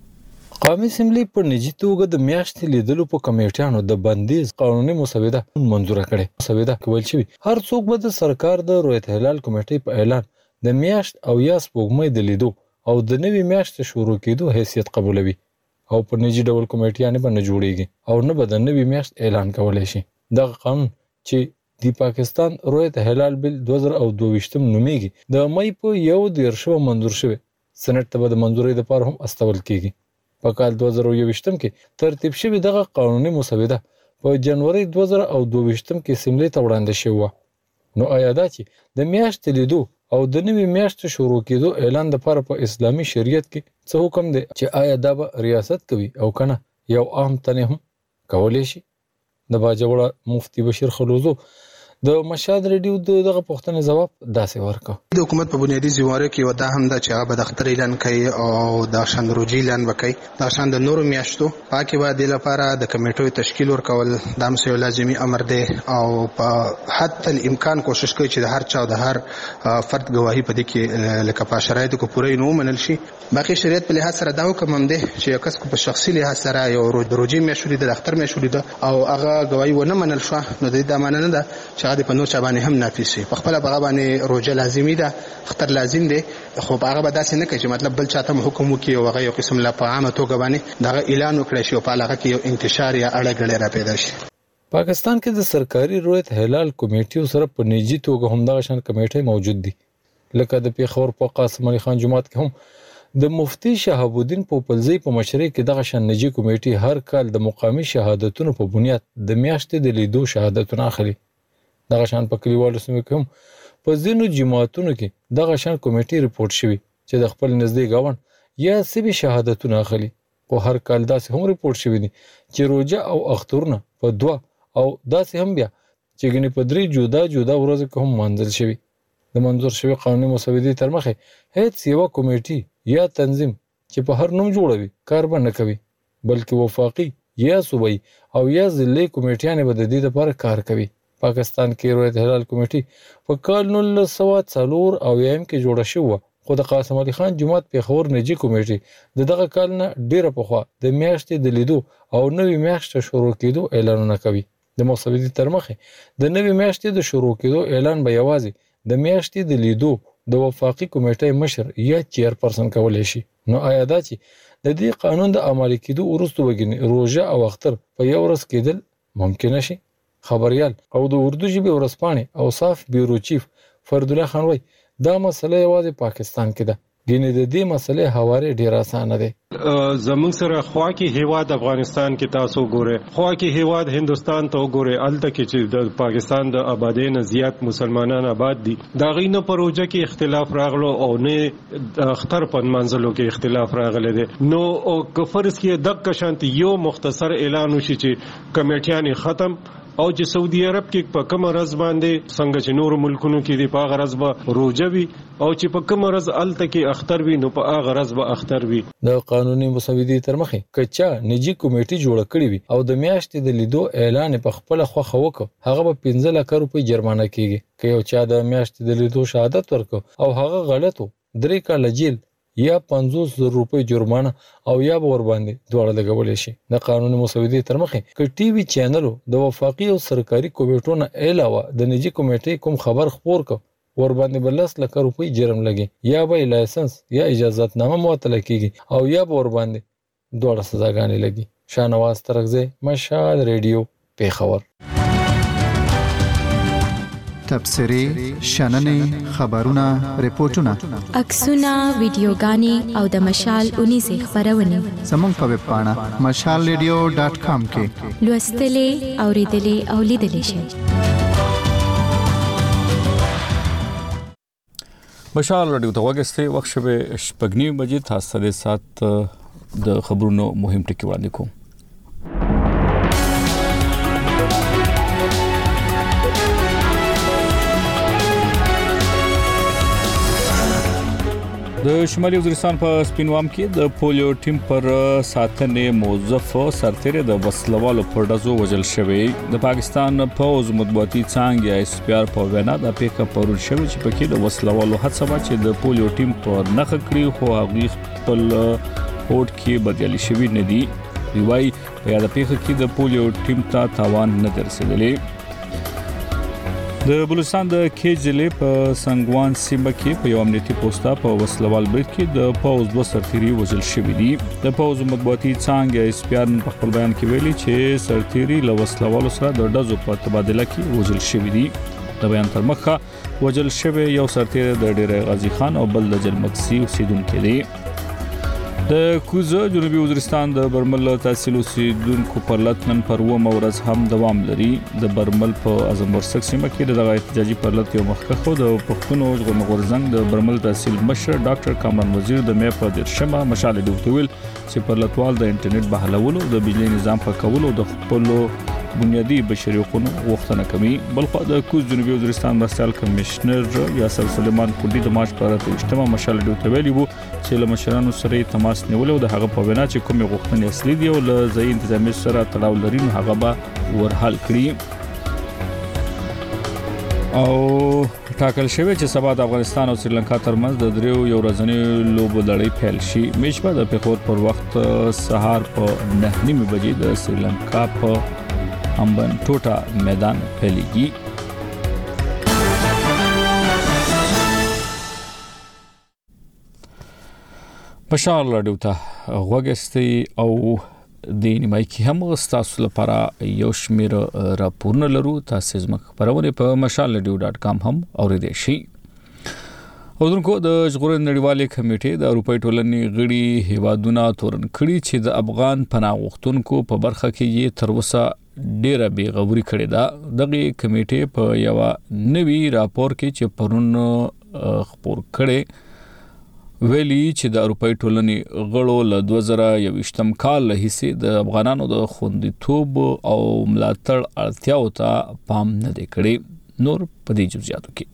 قومي اسمبلی په نجی توګه د میاشتې لیدلو په کمیټیانو د بندیز قانوني مسوده منزور کړي. مسوده کول شي هر څوک به د سرکار د رویت هلال کمیټې په اعلان د میاشت او یا سپوږمۍ د لیدو او د نوې میاشت شروع کېدو حیثیت قبولوي او په نجی ډول کمیټیانه باندې جوړیږي او نه به د نوې میاشت اعلان کولای شي. دا قانون چې د پاکستان رویت هلال بل دوه زره دوه ویشتم نومیږي د مې په یو دیرشو منزور شوی. سېنات ته د منزورۍ لپاره هم استول کیږي. په کال دوه زره یو ویشتم کې ترتیب شوی دغه قانوني مسوده په جنوري دوه زره دوه ویشتم کې اسمبلی ته وړاندې شوی. نو آیا دا چې د میاشت لیدو او د نوې میاشت شروع کېدو اعلان لپاره په اسلامي شریعت کې څه حکم دی چې آیا دا به ریاست کوي او کنه یو عام تنه هم کولای شي؟ د باجوړه مفتي بشیر خلوزو د مشاد ریډیو دغه پوښتنې جواب داسې ورکړ.
د حکومت په بنیادی ذمہواره کې ودا هم دا چې هغه د اختر اعلان کوي او د شان روجي اعلان وکړي. دا شان د نورو میاشتو پاکي وادي لپاره د کمیټو تشکیل ورکول د مسیو لازمي امر دی او په حتی الامکان کوشش کوي چې د هر چا او د هر فرد گواهی په دې کې لکه په شرایطو کې پوره نه ومنل شي. باقي شریعت په لحاظ سره دا حکم هم دی چې یو کس په شخصي لحاظ سره یو روجي میاشتې د اختر میاشتې او هغه گواهی ونه منل شو نو د دې معنی نه ده چې هغه په نور چا باندې هم نافذ شي. په خپل هغه باندې روجه لازمي ده، اختر لازم دی، خو هغه به داسې نه کوي چې مطلب بل چاته حکم وکړي او هغه یو قسم لا په عامه توګه باندې دا اعلان وکړي شي او په هغه کې یو انتشار یا اړه ګړې را پیدا شي.
پاکستان کې د سرکاري رویت هلال کمیټو سره په نجی توګه هم دغه شان کمیټې موجود دي. لکه د پیښور په قاسم علي خان جماعت کې هم د مفتی شهاب الدین پوپلزی په مشرۍ کې دغه شان نجی کمیټې هر کال د مقامی شهادتونو په بنیاد د میاشتې د لیدو شهادتونه اخلي. دغه شان په کلیوالو سیمو کې هم په ځینو جماعتونو کې دغه شان کمیټې ریپورت شوی چې د خپل نږدې گاون یا سبي شهادتونه اخلي. خو هر کال داسې هم ریپورت شوی دي چې روجه او اخترونه په دوه او داسې هم بیا چې ګنې په درې جدا جدا ورځو کې هم منځل شوی. د منظور شوی قانوني مسودې تر مخه هیڅ یو کمیټي یا تنظیم چې په هر نوم جوړوي کار به نه کوي، بلکې وفاقي یا صوبایي او یا ضلعي کمیټیانې به د دې لپاره کار کوي. پاکستان کې رویت هلال کمیټي په کال نولس سوه څلور اویایم کې جوړه شوه، خو د قاسم علي خان جماعت پیښور نجی کمیټي د دغه کال نه ډیره پخوا د میاشتې د لیدو او نوې میاشت شروع کېدو اعلانونه کوي. د مسودې تر مخه د نوې میاشتې د شروع کېدو اعلان به یوازې د میاشتې د لیدو د وفاقي کمیټې مشر یا چیر پرسن کولای شي. نو آیا دا چې د دې قانون د عملي کېدو وروسته وګڼي روزه او اختر په یو ورځ کېدل ممکن شي؟ خبريال او د اردو ژبې ورسپانې او صاف بیورو چیف فرد الله خان وای دا مسله یوازې پاکستان کې ده، ګینه د دې مسلې حواله ډیر اسانه ده.
زمونږ سره خوا کې هیواد افغانستان کې تاسو ګوره، خوا کې هیواد هندستان ته ګوره، الته کې چې د پاکستان د آبادی نه زیات مسلمانان آباد دي، دا غینه پروژه کې اختلاف راغلو او نه اختر په منځلو کې اختلاف راغله دي. نو او کفرس کې دغه شانت یو مختصر اعلان وشي چې کمیټیان ختم او چې سعودي عرب کې په کوم ورځ باندې څنګه چې نور ملکونو کې دی په هغه ورځ به روزه وي او چې په کوم ورځ الته کې اختر وي نو په هغه ورځ به اختر وي.
د قانوني مسودې تر مخه کچا نجی کمیټي جوړ کړی وي او د میاشتې د لیدو اعلان په خپل خوخه وکړ، هغه به پنځه لک روپۍ جرمانه کیږي. که یو چا د میاشتې د لیدو شهادت ورکړ او هغه غلطو درې کال جیل یا پنځوس زره روپۍ جرمانه او یا ور باندې دواړه لګولې شي. د قانوني مسودې تر مخه ک ټي وي چینلو د وفاقي او سرکاري کمیټو نه علاوه د نجی کمیټې کوم خبر خپور کو ور باندې بلس لکه روپۍ جرم لګي یا به لایسنس یا اجازهت نامه معطل کیږي او یا ور باندې دوړه سزاګانې لګي. شاهنواز ترغزه، مشال ریډیو، پیښور.
تبصری، شننې، خبرونه، ریپورتونه،
عکسونه، ویډیوګانې او د مشال اونې سه خبرونه
زموږ په ویب پاڼه مشال ریډیو ډاټ کام کې
لوستلې، اوریدلې او لیدلې شئ.
مشال ریډیو ته وګورئ، وخت شوه شپږ بجې، تاسو د سات د خبرونو مهم ټکی وړاندې کوم. د شمالي وزیرستان په سپینوام کې د پولیو ټیم پر ساتنې موظف سرتیری د وسلوالو پر ډزو وژل شوی. د پاکستان پوز مطبوعاتي څانګه ایس پی آر په وینا د پیښه پرون شوی چې پکې د وسلوالو هڅه وا چې د پولیو ټیم پر نخ کړی خو هغه خپل هوټ کې بدلی شوی نه دی. وی په یاد پیښه کې د پولیو ټیم ته تاوان نه درسېدلی. د بلوچستان د کېجلې په سنگوان سیمه کې په یو امنیتي پوسټا په وسلوال برید کې د پوز دوه سرتیري وژل شوي دي. د پوز مطبوعاتي څانګه ایس پی آر په خپل بیان کې ویلي چې سرتیري له وسلوالو سره د ډزو په تبادله کې وژل شوي دي. د بیان تر مخه وژل شوی یو سرتیری د ډیره غازی خان او بل د جلمکسي اوسیدونکو دی. د کوزه جنوبي وزیرستان د برمل تحصیل اوسیدونکو پر لټنن پر و مورز هم دوام لري. د برمل په اعظم ورسک سیمه کې د احتجاجي پر لټ یو مخکخو د پښتون ژغورنې غورځنګ د برمل تحصیل مشر ډاکټر کامران وزیر د مې په درشمه مشال ډوټویل چې پر لټوال د انټرنیټ بحالولو د بجلی نظام په کولو د خپل بنیادی بشري حقوقو غوښتنه کوي. بلخو د کوز جنوبي وزیرستان مرستیال کمشنر یاسر سلیمان کندي د مارچ پر اتمه مشال ډوټویل وو چې له مشرانو سره تماس نیول او د هغه په وینا چې کومې غوښتنې اصلي دي او له ځای انتظامی سره تړاو لري نو هغه به ورحل کړي. او ټاکل شوی چې سبا د افغانستان او سریلانکا ترمنځ د دریو یو ورځنی لوبو لړۍ پیل شي. میچ به د پیښور پر وخت سهار په نه نیمه بجې د سریلانکا په امبن ټوټا میدان پیلېږي. مشال راډیو ته غوږی او د نیمای کې هم تاسو لپاره یو شمیر راپورونه لرو. تاسو زموږ خبرونه په مشال ریډیو ډاټ کام هم اوریدئ شئ. اوردونکو د ژغورنې نړیوالې کمیټې د اروپای ټولنې غړي هیوادونه تورن کړي چې د افغان پناه غوښتونکو په برخه کې یې تر اوسه ډیره بې غوري کړې ده. دغه کمیټې په یو نوي راپور کې چې پرون خبر کړي ویلي چې د اروپای ټولنې غړو له دوه زره یوویشتم کال هیڅ د افغانانو د خوندیتوب او ملاتړ اړتیاو ته پام نه دی کړی. نور په دې جزئیاتو کې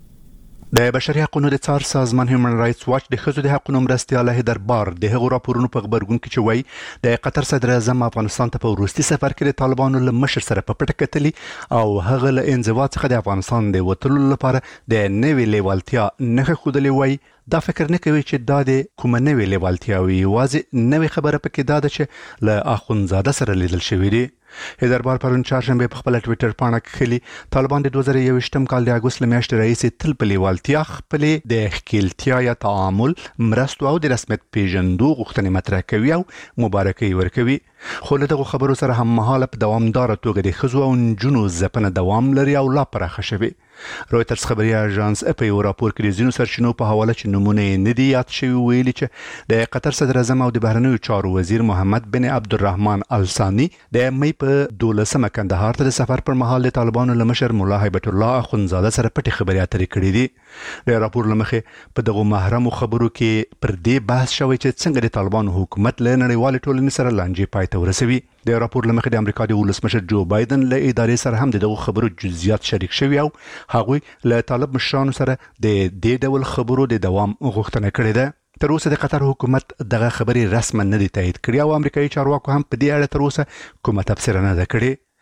د بشري حقوقو د څار سازمان هیومن رائټس واچ د ښځو د حقوقو مرستیال هیدر بار د هغو راپورونو په خبرګون کې چې وایي د قطر صدر اعظم افغانستان ته په وروستي سفر کې د طالبانو له مشر سره په پټه کتلي او هغه له انزوا څخه د افغانستان د وټلو لپاره د نوې لیوالتیا نه ښودلې وایي. دا فکر نه کوي چې دا د کومه نوې لیوالتیا وي. واځي نوې خبره پکې دا ده چې له اخونزاده سره لیدل شوی دی. هیدر بار پرون چهارشنبه په خپل ټوئیټر پاڼه کې خلی طالبان د دوه زره یوویشتم کال د اګوست میاشتې راهیسې تل په لیوالتیا خپل د ښکیلتیا یا تعامل مرستو او د رسمیت پیژندو غوښتنې مطرح کوي او مبارکي ورکوي. خو له دغه خبرو سره هم مهاله په دوامدار توګه د ښځو او نجونو ځپنه دوام لري او لا پراخه شوي. رويټرز خبري اژانس په یو راپور کې د ځینو سرچینو په حواله چې نمونه نه دي یاد شوی ویلي چې د قطر صدر اعظم او د بهرنیو چارو وزیر محمد بن عبدالرحمن الثاني د مې په دولسمه کندهار ته د سفر پر مهال د طالبانو له مشر مولا هیبت الله اخونزاده سره پټې خبرې اترې کړې دي. د راپور له مخې په دغه محرمو خبرو کې پر دې بحث شوی چې څنګه د طالبانو حکومت له نړیوال ټولنې سره لانجې پای ته ورسوي. د راپور له مخې د امریکا د ولسمشر جو بایدن له ادارې سره هم دغه خبرو جزئیات شریک شوي او هغوی له طالب مشرانو سره د دې ډول خبرو د دوام غوښتنه کړې ده. تر اوسه د قطر حکومت دغه خبرې رسما نه دي تایید کړې او امریکایي چارواکو هم په دې اړه تر اوسه کومه تبصره نه ده کړې.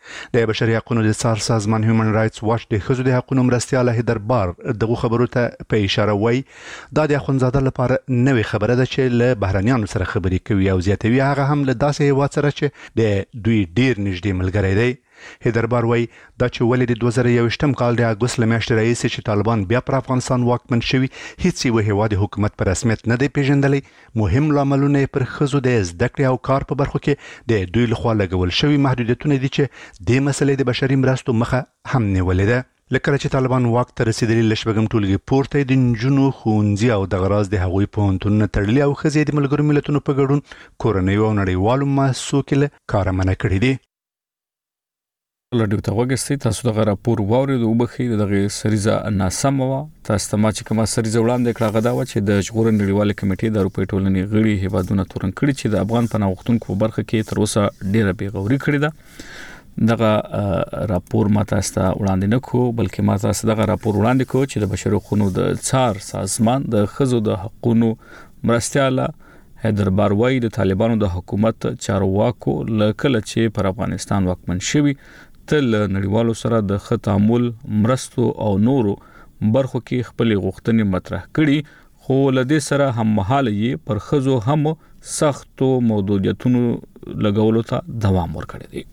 د بشري حقوقو د څار سازمان هیومن رائټس واچ د ښځو د حقوقو مرستیال دربار دغه خبرو ته په اشاره وایي دا د اخوندزاده لپاره نوې خبره ده چې له بهرانيانو سره خبرې کوي او زیاتوي هغه هم له داسې هیواد سره چې د دوی ډیر نږدې ملګری دی. هیدربار وایي دا چې ولې د دوه زره یوویشتم کال د اګوست له میاشتې راهیسې چې طالبان بیا پر افغانستان واکمن شوي هیڅ یو هیواد حکومت په رسمیت نه دی پیژندلی. مهم لاملونه یې پر ښځو د زده کړې او کار په برخو کې د دوی لخوا لګول شوي محدودیتونه دي چې دې مسلې د بشري مرستو مخه هم نیولې ده. لکه چې طالبان واک ته رسیدلي له شپږم ټولګي پورته د نجونو ښوونځي او دغه راز د هغوی پوهنتونونه تړلي او ښځې د ملګرو ملتونو په ګډون کورنیو او نړیوالو مؤسسو کې له کاره منع کړي دي.
لډیو ته وګورئ تاسو دغه راپور واورئ د وبخي دغه سریزه ناسمه و تاسو ته ما چې کومه سریزه وړاندې کړه غدا و چې د ژغورنې نړیوال کمیټې د اروپای ټولنې غړي هیوادونه تورن کړي چې د افغان پناه غوښتونکو په برخه کې تر اوسه ډیره بیغوري کړې ده. دغه راپور ما تاسو ته وړاندې نه کو بلکې ما تاسو دغه راپور وړاندې کو چې د بشري حقوقو د څار سازمان د ښځو د حقوقو مرستیاله هیدربار وایي د طالبانو د حکومت چارواکو لکه چې پر افغانستان واکمن شوي تل نړیوالو سره د ښه تعامل مرستو او نورو برخو کې خپل غوښتنې مطرح کړي خو له دې سره هم مهاله یې پر ښځو هم سختو محدودیتونو لګولو ته دوام ورکړی دی.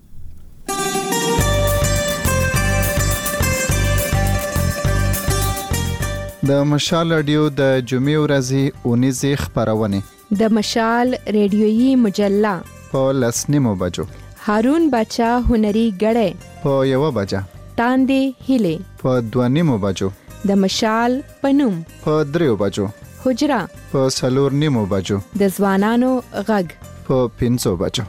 د مشال رادیو د جمعې ورځې اونیزې خبرونه
د مشال ریډیويي مجله
په لسنیمو بجو
هارون بچا هنري غړې
په یو بجا
تاندې هله
په دوانیمو بجو
د مشال پنوم
په دریو بجو
حجرا
په سلور نیمو بجو
د ځوانانو غږ
په پنځو بجو.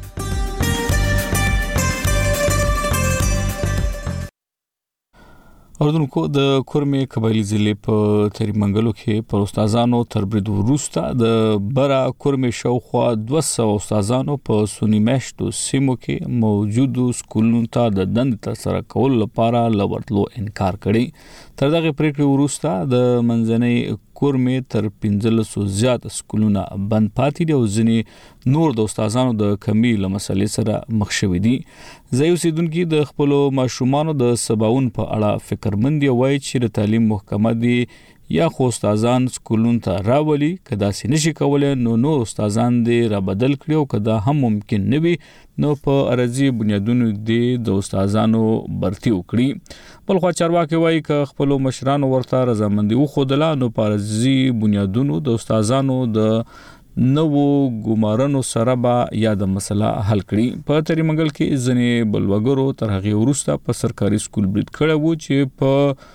اردوونکو د کورمې قبایلی ضلع په تریمنګلو کې پر استادانو تربرید وروسته د برا کورمې شاوخوا دوه سوه استادانو په سونی میشتو سیمو کې موجودو سکولونو ته د دند ترسره کول لپاره لورتلو انکار کړي. تر دغه پریکړې وروسته د منځنۍ کورمې تر پنځلسو زیات سکولونه بند پاتې دي او ځینې نور د استادانو د کمی له مسلې سره مخ شوي دي. ځای اوسیدونکي د خپل ماشومانو د سباون په اړه فکرمند دي وایي چې د تعلیم محکمه دي یا خو استادان سکولونو ته راولي کدا سي نشي کولای نو نور استادان دي را بدل کړي او کدا هم ممکن نه وي نو په ارزي بنیادونو دي د استادانو برتي وکړي. بل خو چارواکي وایي ک خپل مشرانو ورته رضامندي وخدله نو په ارزي بنیادونو د استادانو د نو ګمارنو سره به یا د مسله حل کړي. په تریمنګل کې ځنې بلوګرو تر هغه وروسته په سرکاري سکول برید کړه وو چې په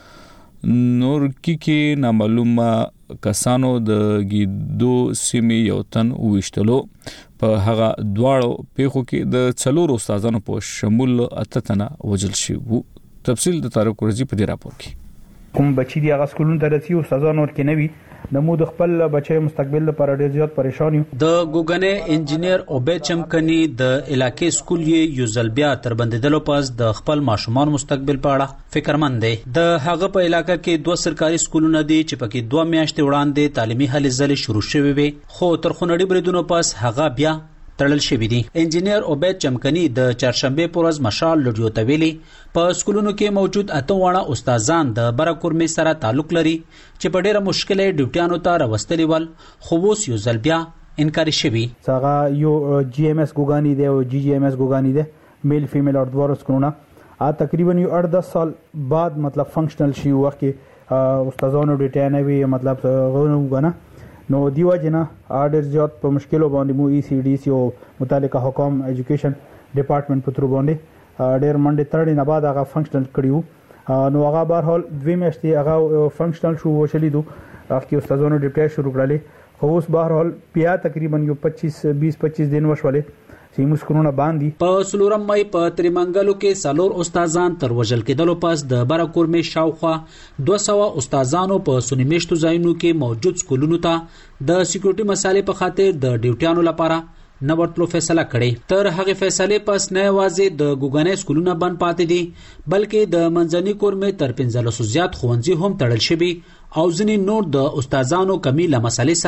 نور کې کې نامعلومه کسانو د ګیدو سیمې یو تن وشتلو. په هغه دواړو پیښو کې د څلورو استادانو په شمول اته تنه وژل شوي. تفصیل د طارق ورزي په دې راپور کې.
کوم بچی دی هغه سکولونو ته رسي استادانو ورکې نه وي د مو د خپل بچي مستقبل لپاره ډیر زیات پریشان یو.
د ګوګنې انجینیر عبید چمکني د علاقې سکول یې یو ځل بیا تر بندیدلو پس د خپل ماشومان مستقبل په اړه فکرمند دی. د هغه په علاقې کې دوه سرکاري سکولونه دي چې پکې دوه میاشتې وړاندې تعلیمي هلې ځلې شروع شوې وي خو تر خونړي بریدونو پس هغه بیا تړل شوی دی. انجینیر عبید چمکني د چهارشنبه پر ورځ مشال لډیو ته ویلي په سکولونو کې موجود اته وړه استادان د برکورمې سره تعلق لري چې په ډیره مشکله ډیوټیانو ته راوستلي ول خو اوس یو ځل بیا انکار شوی.
څنګه یو جی ایم ایس ګوګانی دی او جی جی ایم ایس ګوګانی دی میل فیمیل اور دوه سکولونه ا تقریبا یو اته سال بعد مطلب فنکشنل شي وخت کې استادانو ډیټا نه وی مطلب غوونه وګنه نو دیو جنا اډر زیات په مشکلو باندې مو ای سی ډی سی او متعلقه حکم ایجوکیشن ډپارټمنټ په تر باندې ډیر منډه ترډي نه بعد هغه فنکشنل کړیو نو هغه بهر حال دوی میاشتې هغه فنکشنل شو وشلیدو هغه استادانو ډیپټي شروع کړل خو اوس بهر حال بیا تقریبا یو پچیس بیس پچیس دن وشولې سیمو سکرونه باندې.
په سلورم مې په تریمنګلو کې سالور استادان تر وژل کېدلو پس د برکورمې شاوخوا دوه سوه استادانو په سونیمیشتو ځایونو کې موجود سکولونو ته د سکیورټي مسالې په خاطر د ډیوټیانو لپاره نه ورتلو فیصله کړې. تر هغه فیصله پس نه یوازې د ګوګنې سکولونه بند پاتې دي بلکې د منځني کورمې تر پنځلسو زیات ښوونځي هم تړل شوي او ځینې نور د استادانو کمی له مسالې سره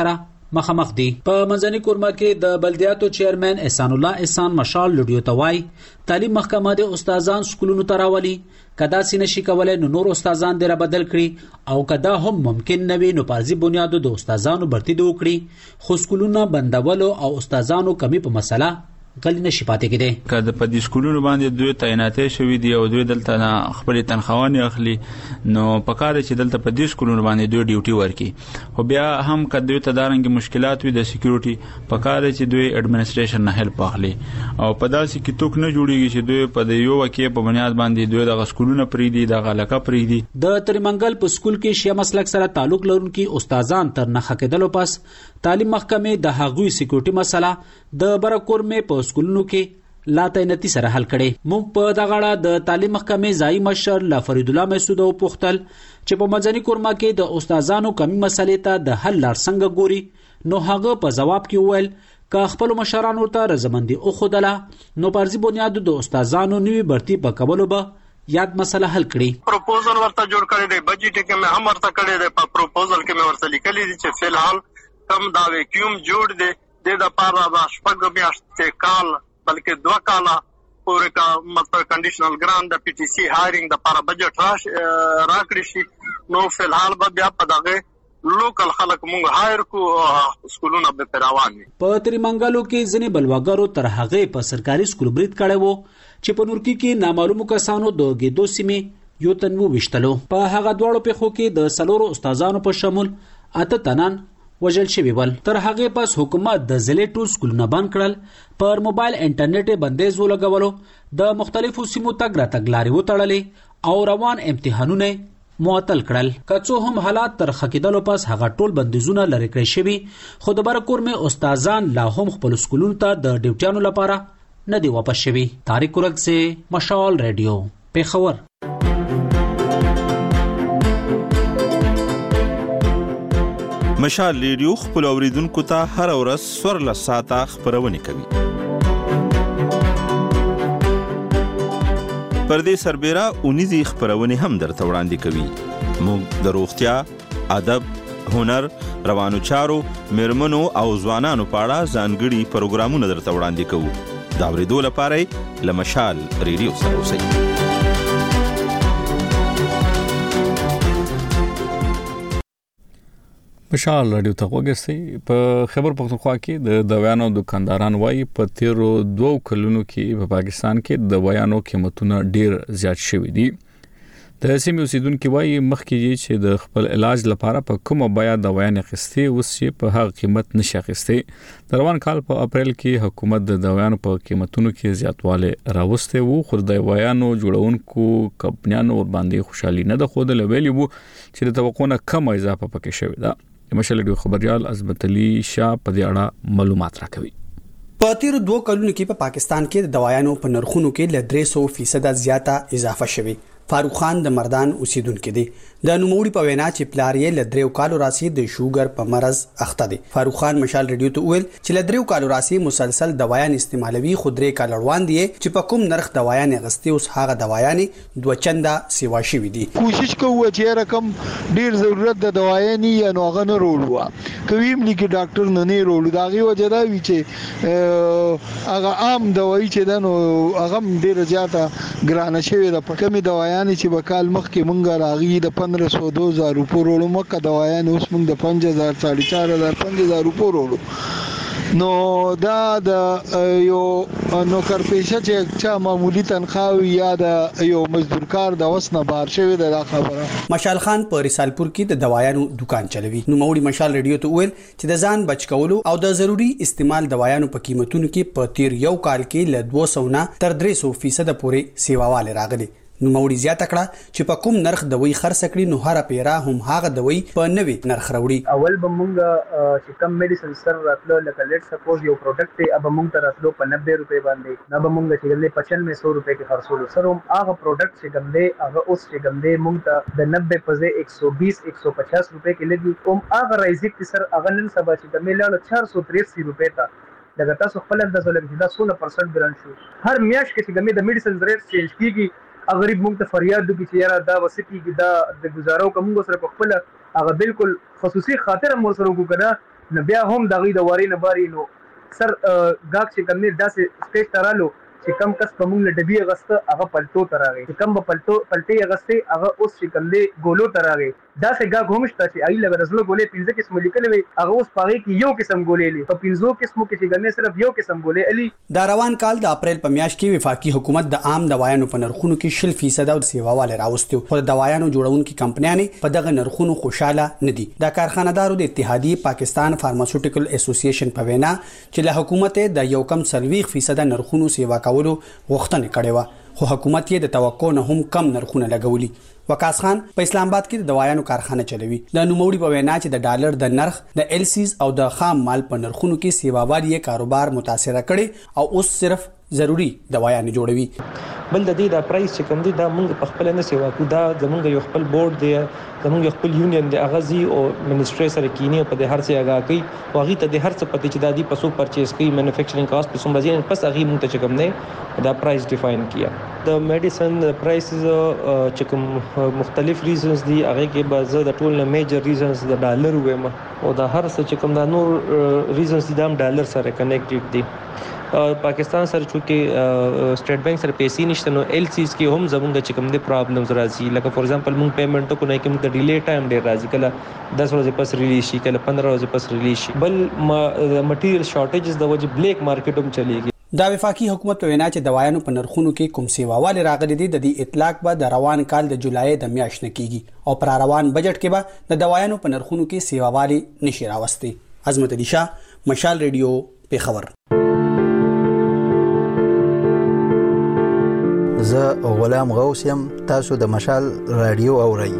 مخامخ دي. په منځني کورما کې د بلدیاتو چیرمن احسان الله احسان مشال لډیو توای تعلیم محکمه د استادان سکولونو تراولي کدا سینه شي کولای نو نور استادان دره بدل کړي او کدا هم ممکن نوي نو پارزي بنیادو د استادانو برتي د وکړي خو سکولونو بندولو او استادانو کمی په مسله غلی نشي پاتې کېده.
کله په دې سکولونو باندې دوی تعیناتې شوې دي او دوی دلته خپل تنخواهونه اخلي نو پکاره چې دلته په دې سکولونو باندې دوی ډیوټي ورکي خو بیا هم کله دوی ته دارنګ مشکلات وي د سکیورټي پکاره چې دوی اډمنسټریشن نه هیلپ اخلي او په داسې کې توک نه جوړیږي چې دوی په د یو وکي په بنیاد باندې دوی د سکولونو پرې دي د غلقه پرې دي. د ترمنګل په سکول کې شیا مسلک سره تعلق لرونکي استادان تر نه خکېدلو پس تعلیم محکمې د هغوی سکیورټي مسله د برکورمه په سکولونو کې لا تعیناتي سره حل کړي. موږ په دغه اړه د تعلیم محکمې ځای مشر لا فرید الله مسعود او پختل چې په منځني کورما کې د استادانو کمی مسلې ته د حل لار څنګه ګوري نو هغه په جواب کې وویل که خپل مشرانو ته رضامندي او خدله نو پرځي بنیاد د استادانو نوي برتي په کولو به یاد مسله حل کړي.
پروپوزل ورته جوړ کړی دی بجټ کې مې هم ورته کړی دی په پروپوزل کې مې ورته لیکلي دي چې فلحال کم دا ویکیوم جوړ دی د لپاره د شپږ میاشتې کال بلکې دوه کاله پورې کا مطلب کنډیشنل ګرانټ د پی ټی سی هایرینګ د لپاره بجټ راش راکړي شي نو فلحال به بیا په دغه لوکل خلک مونږ هایر کو سکولونه به پیروان وي. په تریمنګلو کې ځنې بلواګرو تر هغه په سرکاري سکول برید کړي وو چې په نورکی کې نامعلومو کسانو د ګېدو سیمې یو تنو وشتلو. په هغه دواړو پیښو کې د سلورو استادانو په شمول اته تنان وجل شوی ول. تر هغه پس حکومت د ضلع ټول سکولونه بند کړل پر موبایل انټرنیټ بندیز ولګولو د مختلفو سیمو تګ را تګ لارې وتړلې او روان امتحانونه معطل کړل. کڅو هم حالات تر خکېدلو پس هغه ټول بندیزونه لرې کړی شوی خو د برکور مې استادان لا هم خپل سکولونو ته د ډیوټیانو لپاره نه دی واپس شوی. طارق ورک سے مشال ریډیو پیښور.
مشال ریډیو خپل اوریدونکو ته هر ورځ سورله ساعته خبرونه کوي. پر دې سربېره اونیزي خبرونه هم درته وړاندې کوي. موږ د روغتیا، ادب، هنر، روانو چارو، میرمنو او ځوانانو په اړه ځانګړي پروګرامونه درته وړاندې کوو. دا اوریدو لپاره له مشال ریډیو سره اوسئ.
مشال رادیو ته وګورئ. په خبر پښتونخوا کې د دویانو دکانداران وایي په تیرو دوو کلونو کې په پاکستان کې د دویانو قیمتونه ډیر زیات شوي دي. د سیمې اوسیدونکو وایي مخکې چې د خپل علاج لپاره په کومه بیا دویان اخیستي اوس چې په هغه قیمت نشي اخیستي. د روان کال په اپریل کې حکومت د دویانو په قیمتونو کې زیاتواله راوسته وو خو د دویانو جوړونکو کمپنیانو ور باندې خوشحالي نه ده خو د لویلی وو چې د توقعونو کم اضافه پکې شوې ده. مشال ډیو خبريال عظمت علي شاه په دې اړه معلومات راکوي.
په تیر دوه کلونو کې په پاکستان کې د دوايانو په نرخونو کې ل درې سوه فیصد زیاته اضافه شوه. فاروق خان د مردان اوسیدونکو دی. د نوموړي په وینا چې پلارې ل دریو کالو راسي د شوګر په مرز اخته دی. فاروق خان مشال ریډیو ته ویل چې ل دریو کالو راسي مسلسل دوايان استعمالوي خودري کال روان دي چې په کوم نرخ دوايان غستي اوس هغه دوايان دوه چنده سیوا شوي دي.
کوشش کوو چې رقم ډیر ضرورت د دوايان یا نو غن رولوا کویم لیکي ډاکټر نه نه رولو دا غي وجه دا وی چې هغه عام دوايي چې دنو هغه ډیر زیاته ګرانه شوی د پکمې دوايان چې وکال مخ کې مونږه راغی د پندرہ سو دو ہزار روپو وروړو مکه دوايان اوس مونږ د پنځه هزار ساڑھے چار ہزار پنځه هزار روپو وروړو نو دا د یو نوکر پیشه چې چا معمولی تنخواه یا د یو مزدور کار د وسنه بار شوی د خبره.
مشال خان په رسالپور کې د دوايانو دکان چلوي. نو موري مشال ریډیو ته ویل چې د ځان بچ کولو او د ضروری استعمال دوايانو په قیمتونو کې په تیر یو کال کې ل دوه سوه نه تر درې سوه فیصد پورې سیواواله راغلي. نو موري زیاته کړه چې په کوم نرخ دوی خرڅ کړي نو هر پیرا هم هغه دوی په نوي نرخ راوړي.
اول به مونږ چې کم میډیسن سر راتلو لکه لیټ سپوز یو پروډکټ دی اب مونږ ته راتلو په نبے روپے باندې نه به مونږ چې له پچانوے سو روپے کې خرڅولو سره هغه پروډکټ چې ګم دی هغه اوس چې ګم دی مونږ ته د نبے پځه ایک سو بیس ایک سو پچاس روپے کې لګي کوم هغه رایزیک سر هغه نن سبا چې ګم له چار سو تریاسی روپے تا لکه تاسو خپل اندازه لګی دا سولہ پرسنٹ ګران شو هر میاش کې چې ګم د میډیسن ریټ چینج کیږي. غریب مونږ ته فریاد وکړي چې یاره دا وسکی دا د گزارو کوم سره په خپل هغه بالکل خصوصي خاطر مور سره وکړه نو بیا هم دغه د وری نه باري نو سر غاک چې کوم نه داسې سټیج ترالو چې کم کس په موږ ډبي غسته هغه پلټو تراغي چې کم په پلټو پلټي غسته هغه اوس چې کوم دی ګولو تراغي دا څنګه غاک هم شته چې ای لګ رسلو ګولې پنځه قسم لیکل وي هغه اوس پاره کې یو قسم ګولې لې په پنځو قسمو کې چې ګنې صرف یو قسم ګولې علي
دا روان کال د اپریل په میاشت کې وفاقي حکومت د عام دوايانو په نرخونو کې شل فیصد او سیواواله راوستو خو د دوايانو جوړونکو کمپنیانې په دغه نرخونو خوشاله نه دي د کارخانه‌دارو د اتحادیه پاکستان فارماسوټیکل اسوسییشن په وینا چې له حکومت د یو کم سلويخ فیصد نرخونو سیوا کولو غوښتنه کړې و خو حکومت یې د توقع نه هم کم نرخونه لګولي. وقاص خان په اسلام آباد کې د دوايانو کارخانه چلوي. د نوموړي په وینا چې د ډالر د نرخ د ایل سیز او د خام مال په نرخونو کې سیواوالي کاروبار متاثر کړي او اوس صرف ضروری دوايانې جوړوي.
بل د دې د پرایس چې کوم دي دا موږ په خپل نه سیوا کو دا زمونږ یو خپل بورډ دی زمونږ خپل یونین دی اغازي او منسټری سره کینی په دې هر څه اگا کوي او هغه ته د هر څه پته چې د دې پسو پرچیز کوي مینوفیکچرینګ کاست په سم راځي پس هغه موږ ته چې کوم نه دا پرایس ډیفاین کیا د میډیسن پرایسز چې کوم مختلف ریزنز دي هغه کې به زه د ټول میجر ریزنز د ډالر وایم او د هر څه چې کوم د نور ریزنز دي د ډالر سره کنیکټډ دي. پاکستان سره چې سټیټ بانک سره پیسې نشته نو ایل سیز کې هم زمونږ چې کوم دي پرابلمز راځي لکه فور ایگزامپل موږ پیمنٹ کو نه کوم د ډیلی ټایم ډیر راځي کله دس ورځې پس ریلیز شي کله پندرہ ورځې پس ریلیز شي بل مټیریل شارټیجز د وجه بلیک مارکیټ هم چلیږي.
دا وفاقي حکومت په وینا چې دوايانو په نرخونو کې کوم سیواوالي راغلي دي د دې اطلاق به د روان کال د جولای د میاشتې نه کیږي او پر روان بجټ کې به د دوايانو په نرخونو کې سیواوالي نشي راوستي. عظمت علي شاه مشال ریډیو پیښور.
زه غلام غوث یم تاسو د مشال رادیو اورئ.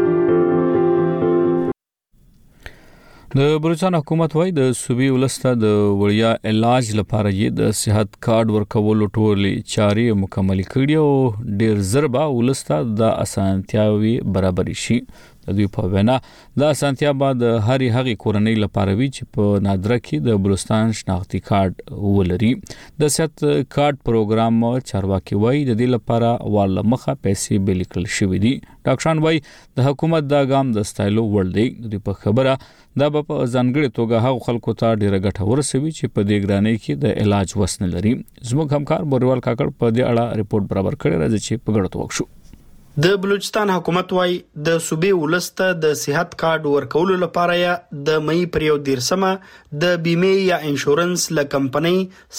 د بلوچستان حکومت وايي د صوبې ولسته د وړیا علاج لپاره یې د صحت کارت ورکولو ټولې چارې مکمل کړي او ډیر زربا ولسته د اسانتیاوي برابر شي. د دوی په وینا د اسانتیا بعد هر هغه کورنۍ لپاره وی چې په نادره کې د بلوچستان شناختی کارت ولري. د صحت کارت پروګرام چارواکي وای د دې لپاره واله مخه پیسې بل کړل شوې دي. ډاکټران وای د حکومت دا ګام د ستایلو وړ دی. د په خبره دا په ځانګړي توګه هغه خلکو ته ډیره ګټه ورسوي چې په دې ګرانۍ کې د علاج وسنه لري. زموږ همکار بوروال کاکړ په دې اړه ریپورت برابر کړی راځي چې په ګډه توګه
د بلوچستان حکومت وايي د صوبې ولسته د صحت کارت ورکولو لپاره یا د مې پر یو دیرسمه د بیمه یا انشورنس له کمپنۍ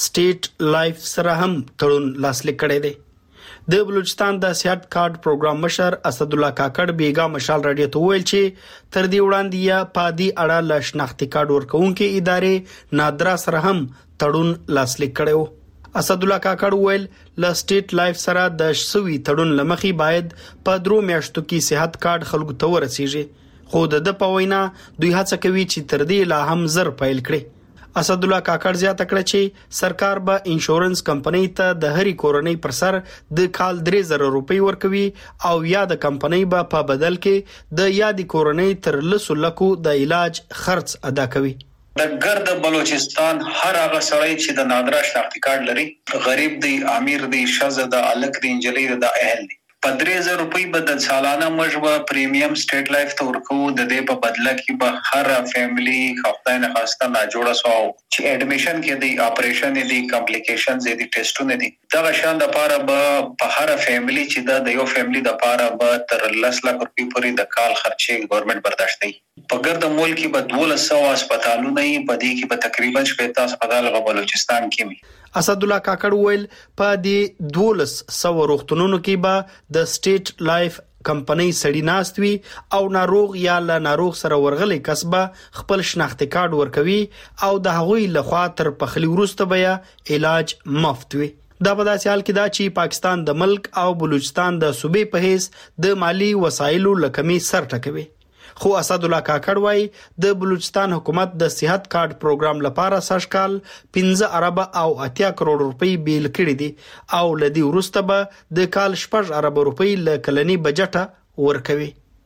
سټیټ لایف سره هم تړون لاسلیک کړی دی. د بلوچستان د صحت کارت پروګرام مشر اسد الله کاکړ بیګا مشال رادیو ته ویل چې تر دې وړاندې یا پادي اړه ل شناختی کارت ورکوونکې ادارې نادرا سره هم تړون لاسلیک کړو. اسد الله کاکړ ویل ل سټیټ لایف سره د شوی تړون لمخي باید په درو میاشتو کې صحت کارت خلکو ته ورسیږي خو د په وینا دوی هڅه کوي چې تر دې لا هم زر پیل کړي. اسد الله کاکړ زیاته کړ چې سرکار به انشورنس کمپنۍ ته د هرې کورنۍ پر سر د کال درې زره روپۍ ورکوي او یا د کمپنۍ به په بدل کې د یادي کورنۍ تر لسو لکو د علاج خرڅ ادا کوي.
د ګرد بلوچستان هر هغه سړی چې د نادره شناختی کارت لري غریب دی امیر دی شزه د الک دی انجلی د اهل دی په درې زره روپۍ به د سالانه مجبه پریمیم سټیټ لایف ته ورکو د دې په بدله کې به هر فیملی خپل نه خاصه نه جوړه سو چې اډمیشن کې دی اپریشن دی کمپلیکیشنز دی ټیسټونه دي دا شان د پاره به په هر فیملی چې د یو فیملی د پاره به تر لس لک روپۍ پورې د کال خرچې ګورنمنت برداشت کوي. په ګرد ملک کې به دولس سوه هسپتالونه یې په دې کې به تقریبا شپږ هسپتال په بلوچستان کې وي.
اسد الله کاکړ ویل په دې دولس سوه روغتونونو کې به د سټیټ لایف کمپنۍ سړی ناست وي او ناروغ یا له ناروغ سره ورغلي کسبه خپل شناختی کارت ورکوي او د هغوی لخوا تر پخلی وروسته بیا علاج مفت وي. دا په داسې حال کې دا چې پاکستان د ملک او بلوچستان د صوبې په هیڅ د مالی وسایلو لکمي سر ټکوي. خو اسد الله کاکړ وايي د بلوچستان حکومت د صحت کارت پروګرام لپاره سږکال پنځه ارب او اتیا کروڑ روپۍ بیل کړي دي او لدی ورسته به د کال شپږ ارب روپۍ ل کلنی بجټه ورکوي.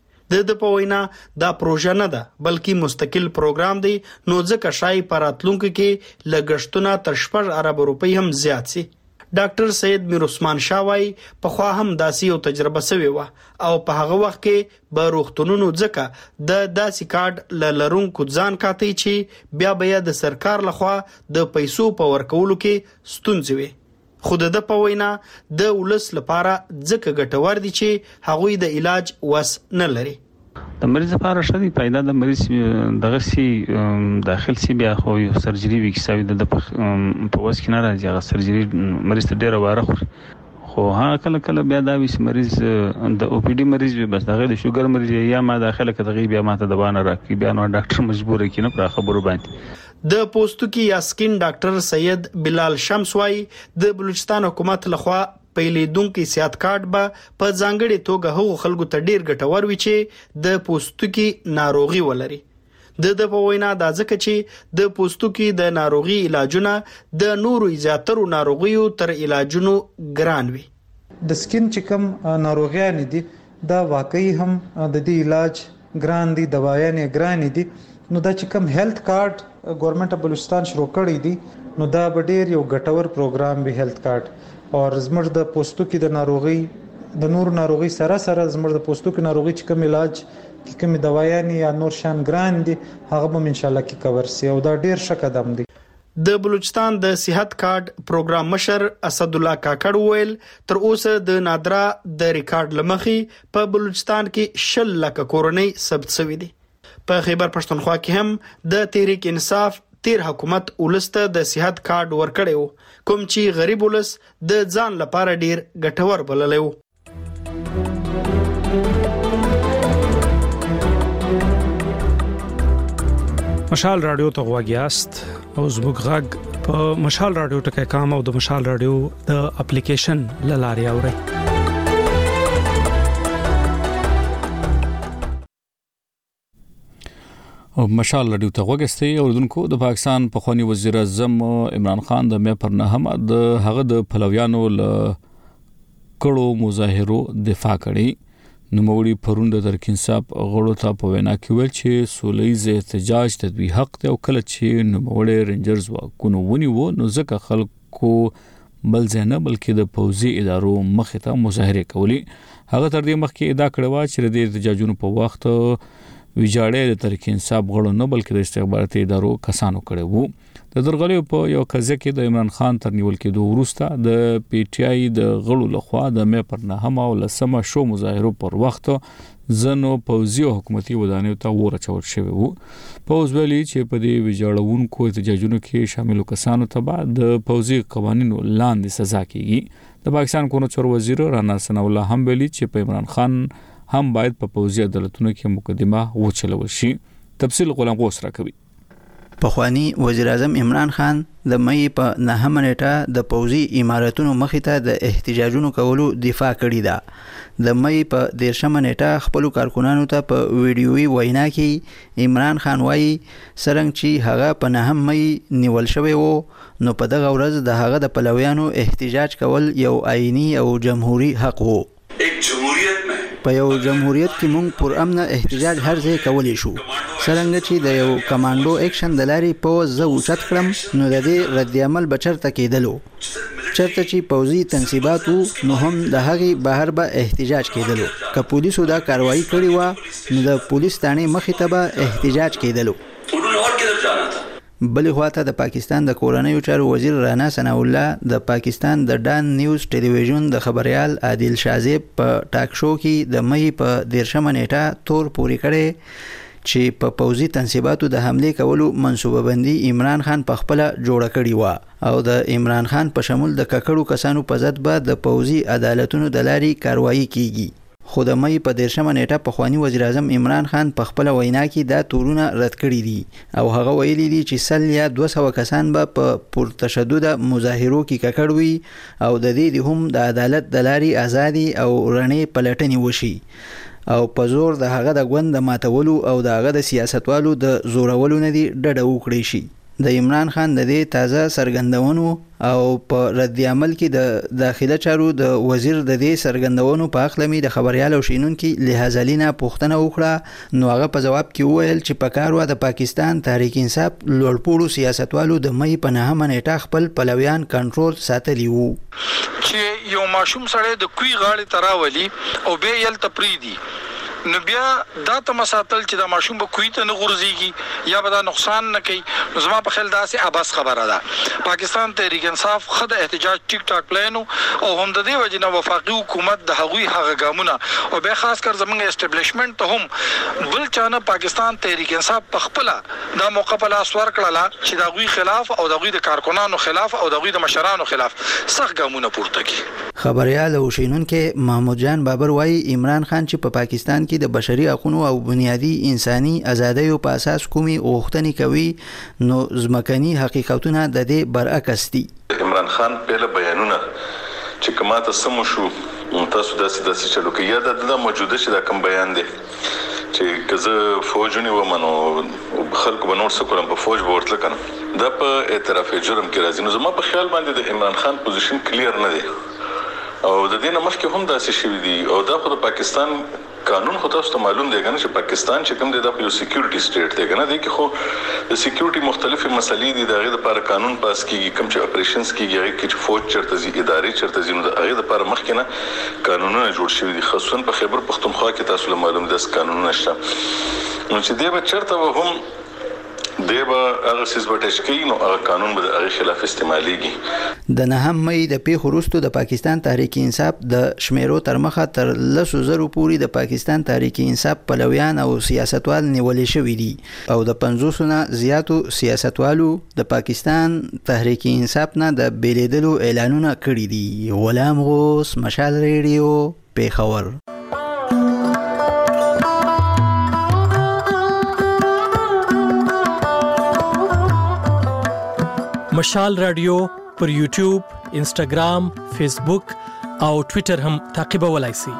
د د په وینا دا پروژه نه ده بلکې مستقل پروګرام دی نو ځکه شای پراتلونکو کې لګښتونه تر شپږ ارب روپۍ هم زیات سي. ډاکټر سید میر عثمان شاه وای په خوا هم داسې یو تجربه سوی و او په هغه وخت کې به روغتونونو ځکه د داسې کارت ل لرونکو ځان کاته چې بیا بیا د سرکار لخوا د پیسو په ورکولو کې ستونزې وي. خود د په وینا د ولس لپاره ځکه ګټور دي چې هغوی د علاج وس نه لري.
د مریض لپاره شدي پیدا د مریض دغه سي داخل سي بیا خو یو سرجري وکیساوي د په وس کې نه راځي. هغه سرجري مریض ته ډیره واره خوري خو ها کله کله بیا دا ویس مریض د او پی ډي مریض بس دغه د شوګر مریض یا ما داخله کړي بیا ماته د بانه راکې بیا نو ډاکټر مجبور کینه پر خبرو باندې.
د پوستکی یا سکین ډاکټر سید بلال شمس وای د بلوچستان حکومت لخوا پیلیدونکو سیاحت کارت به په ځانګړي توګه هغو خلکو ته ډیر ګټور وي چې د پوستکی ناروغي ولري. د د په وینا دا ځکه چې د پوستکی د ناروغي علاجونه د نورو زیاترو ناروغیو تر علاجونو ګران وي.
د سکین چې کوم ناروغیان دي دا واقعي هم د دې علاج ګران دي، دوايانې ګران دي. نو دا چې کوم هیلث کارت ګورنمنت بلوچستان شروع کړی دي نو دا به ډیر یو ګټور پروګرام به هیلث کارت او زموږ د پوستکی د ناروغي د نور ناروغي سره سره زموږ د پوستکی ناروغي چې کوم علاج کې کوم دوايانې یا نور شان ګران دي هغه به ان شاء الله کې کور سي او دا ډیر ښه قدم دی.
د بلوچستان د صحت کارت پروګرام مشر اسد الله کاکړ ویل تر اوسه د نادرا د ریکارډ لمخي په بلوچستان کې شل لک کورنۍ ثبت شوې دي. په خیبر پښتونخوا کې هم د تحریک انصاف تیر حکومت ولسته د صحت کارت ورکړیو کوم چې غریب ولس د ځان لپاره ډیر ګټور بللایو.
مشال رادیو ته غواګیاست او زموږ غږ په مشال رادیو ټکي کام او د مشال رادیو د اپلیکیشن لاري اوري.
او مشال رادیو ته غوښتي اوردونکو د پاکستان په خواني وزیر اعظم عمران خان د مې پر نه هم د هغه د پلویانو ل کړو مظاهرو دفاع کړي. نو موري پروند د ترک انصاف غړو ته په وینا کې ویل چې سولېز احتجاج تدوی حق ته او کله چې نو موري رینجرز واکونو ونی وو نو ځکه خلکو بل ځنه بلکې د پوزي ادارو مخ ته مظاهره کوي. هغه تر دې مخکې ادا کړو چې د احتجاجونو په وخت ویجاړې د ترک انصاف غړو نه بلکې د استخباراتي ادارو کسانو کړي وو. د درغلیو په یو قضیه کې د عمران خان تر نیول کېدو وروسته د پی ټی آی د غړو لخوا د مې پر نه هم او لسمه شو مظاهرو پر وخت زنو پوزي او حکومتي ودانیو ته ورچول شوی وو. پوز ویلي چې په دې ویجاړونکو احتجاجونو کې شامل کسانو ته بعد د پوزي قوانینو لاندې سزا کیږي. د پاکستان قونصل وزیر رانا ثنا الله هم ویلي چې په عمران خان هم باید په پوزي عدالتونو کې مقدمه وچلول شي. تفصیل غلام غوس راکوي.
پخوانی وزیر اعظم عمران خان د مې په نهمه نیټه د پوزي اماراتونو مخې ته د احتجاجونو کولو دفاع کړې ده. د مې په دیرشمه نیټه خپل کارکونانو ته په ویډیوي وینا کې عمران خان وایي سرنګ چې هغه په نهم مې نیول شوی وو نو په دغه ورځ د هغه د پلویانو احتجاج کول یو آئینی او جمهوریت حق وو. په یو جمهوریت کې موږ پر امن احتجاج هر ځای کولی شو. څرنګه چې د یو کمانډو اکشن د لارې په زه اوچت کړم نو د دې رد عمل به چرته کېدلو. چرته چې پوځي تنصیبات وو نو هم د هغې بهر به احتجاج کېدلو. که پولیسو دا کاروایی کړې وه نو د پولیس تانې مخې ته به احتجاج کېدلو. بلې خواته د پاکستان د کورنیو چارو وزیر رانا ثنا الله د پاکستان د ډان نیوز ټلویزیون د خبريال عادل شازیب په ټاک شو کې د مې په دیرشمه نیټه تور پوری کړي چې په پوځي تنصیباتو د حمله کولو منصوبه بندي عمران خان په خپل جوړه کړی و او د عمران خان په شمول د ککړو کسانو په ضد به د پوځي عدالتونو د لاري کاروایی کیږي. خو د مې په دیرشمه نیټه په خوانی وزیر اعظم عمران خان په خپل وینا کې دا تورونه رد کړي دي او هغه ویلي دي چې سل یا دوه سوه کسان به په پرتشدد مظاهرو کې ککړ وي او د دې هم د عدالت د لاري ازادي او رڼې پلټنې وشي او په زور د هغه د غوند ماتولو او د هغه د سیاستوالو د زورولو نه دي ډډه وکړي شي. د عمران خان د دې تازه څرګندونو او په رد عمل کې د داخله چارو د وزیر د دې څرګندونو په اړه مې د خبريال او شینونکو لهازلینا پوښتنه وکړه، نو هغه په جواب کې وویل چې په کار و د پاکستان تحریک انصاف لوړپوړو سیاستوالو د مې په نهمه نیټه خپل پلویان کنټرول ساتلی وو
چې یو ماشوم سره د کوی غاړې تراولي او به یل تپریدي، نو بیا دا ته مساتل چې دا ماشوم به کوی ته نه غورځيږي یا به دا نقصان نه کوي. زما په خیال دا سه اباس خبره ده. پاکستان تحریک انصاف خود احتجاج ټیک ټاک پلان او هم د دې وجنه وفاقي حکومت د هغوی هغه ګامونه او به خاص کر زمونږ اسټابلیشمنت ته هم بل چانه پاکستان تحریک انصاف په خپل دا موقع په لاس ورکړه چې د هغوی خلاف او د هغوی د کارکونانو خلاف او د هغوی د مشرانو خلاف سخت ګامونه پورته کړي.
خبريال او شینونکو محمود جان بابر وايي عمران خان چې په پاکستان کې د بشري حقوقو او بنیادی انساني ازادیو په اساس کومي غوښتنې کوي، نو ځمکني حقیقتونه د دې برعکس دي.
عمران خان په بیانونه چې کماته سمو شو تاسو داسې داسې چلو کې یا د موجوده چې دا کوم بیان دی چې کزه فوجونی ومنو خلکو بنور سکولم په فوج ورتل کنه دا په اعتراف جرم کې راځي. نو زما په خیال باندې د عمران خان پوزیشن کلیر نه دی او د دې نه مخکې هم داسې شوی دی او دا خو د پاکستان قانون خو تاسو ته معلوم دی کنه چې پاکستان چې کوم دی د یو سکیورټي سټیټ دی کنه دی کې خو د سکیورټي مختلفه مسلې دي دغه لپاره قانون پاس کیږي کوم چې اپریشنز کیږي هغه کې چې فوج چرته زی ادارې چرته زی نو هغه لپاره مخکې نه قانونونه جوړ شوی دي، خصوصا په خیبر پختونخوا کې تاسو له معلوم دي قانونونه شته. نو چې دی به چرته هم دیبا هغه سیس بټش کې نو هغه قانون به هغه خلاف استعماليږي.
د نهم مې د پیښو وروسته د پاکستان تحریک انصاف د شمیرو تر مخه تر لسو زرو پورې د پاکستان تحریک انصاف پلویان او سیاستوال نیولې شوې دي او د پنځوس نه زیاتو سیاستوالو د پاکستان تحریک انصاف نه د بیلیدلو اعلانونه کړي دي. غلام غوث، مشال ریډیو، پیښور.
مشال رادیو پر یوټیوب، انسټاګرام، فیسبوک او ټوئیټر هم تعقیبولای شئ.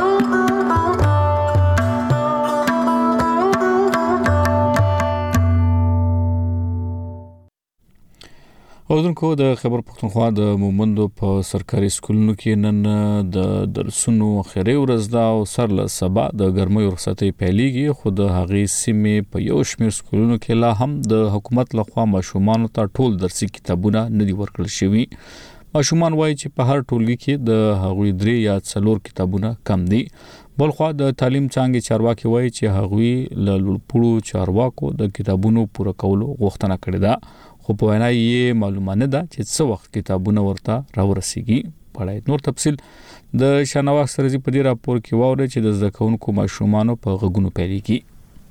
اوردونکو د خبر پښتونخوا د مومندو په سرکاري سکولونو کې نن د درسونو اخري ورځ ده او سر له سبا د ګرمۍ رخصتۍ پیلېږي، خو د هغې سیمې په یو شمېر سکولونو کې لا هم د حکومت لخوا ماشومانو ته ټول درسي کتابونه نه دي ورکړل شوي. ماشومان وایي چې په هر ټولګي کې د هغوی درې یا څلور کتابونه کم دي. بلخوا د تعلیم څانګې چارواکي وایي چې هغوی له لوړپوړو چارواکو د کتابونو پوره کولو غوښتنه کړې ده، خو په وینا یې معلومه نه ده چې څه وخت کتابونه ورته راورسیږي. پړای نور تفصیل د شنواخ سرزي په دې راپور کې واوري چې د زده کوونکو ماشومانو په غږونو پیلېږي.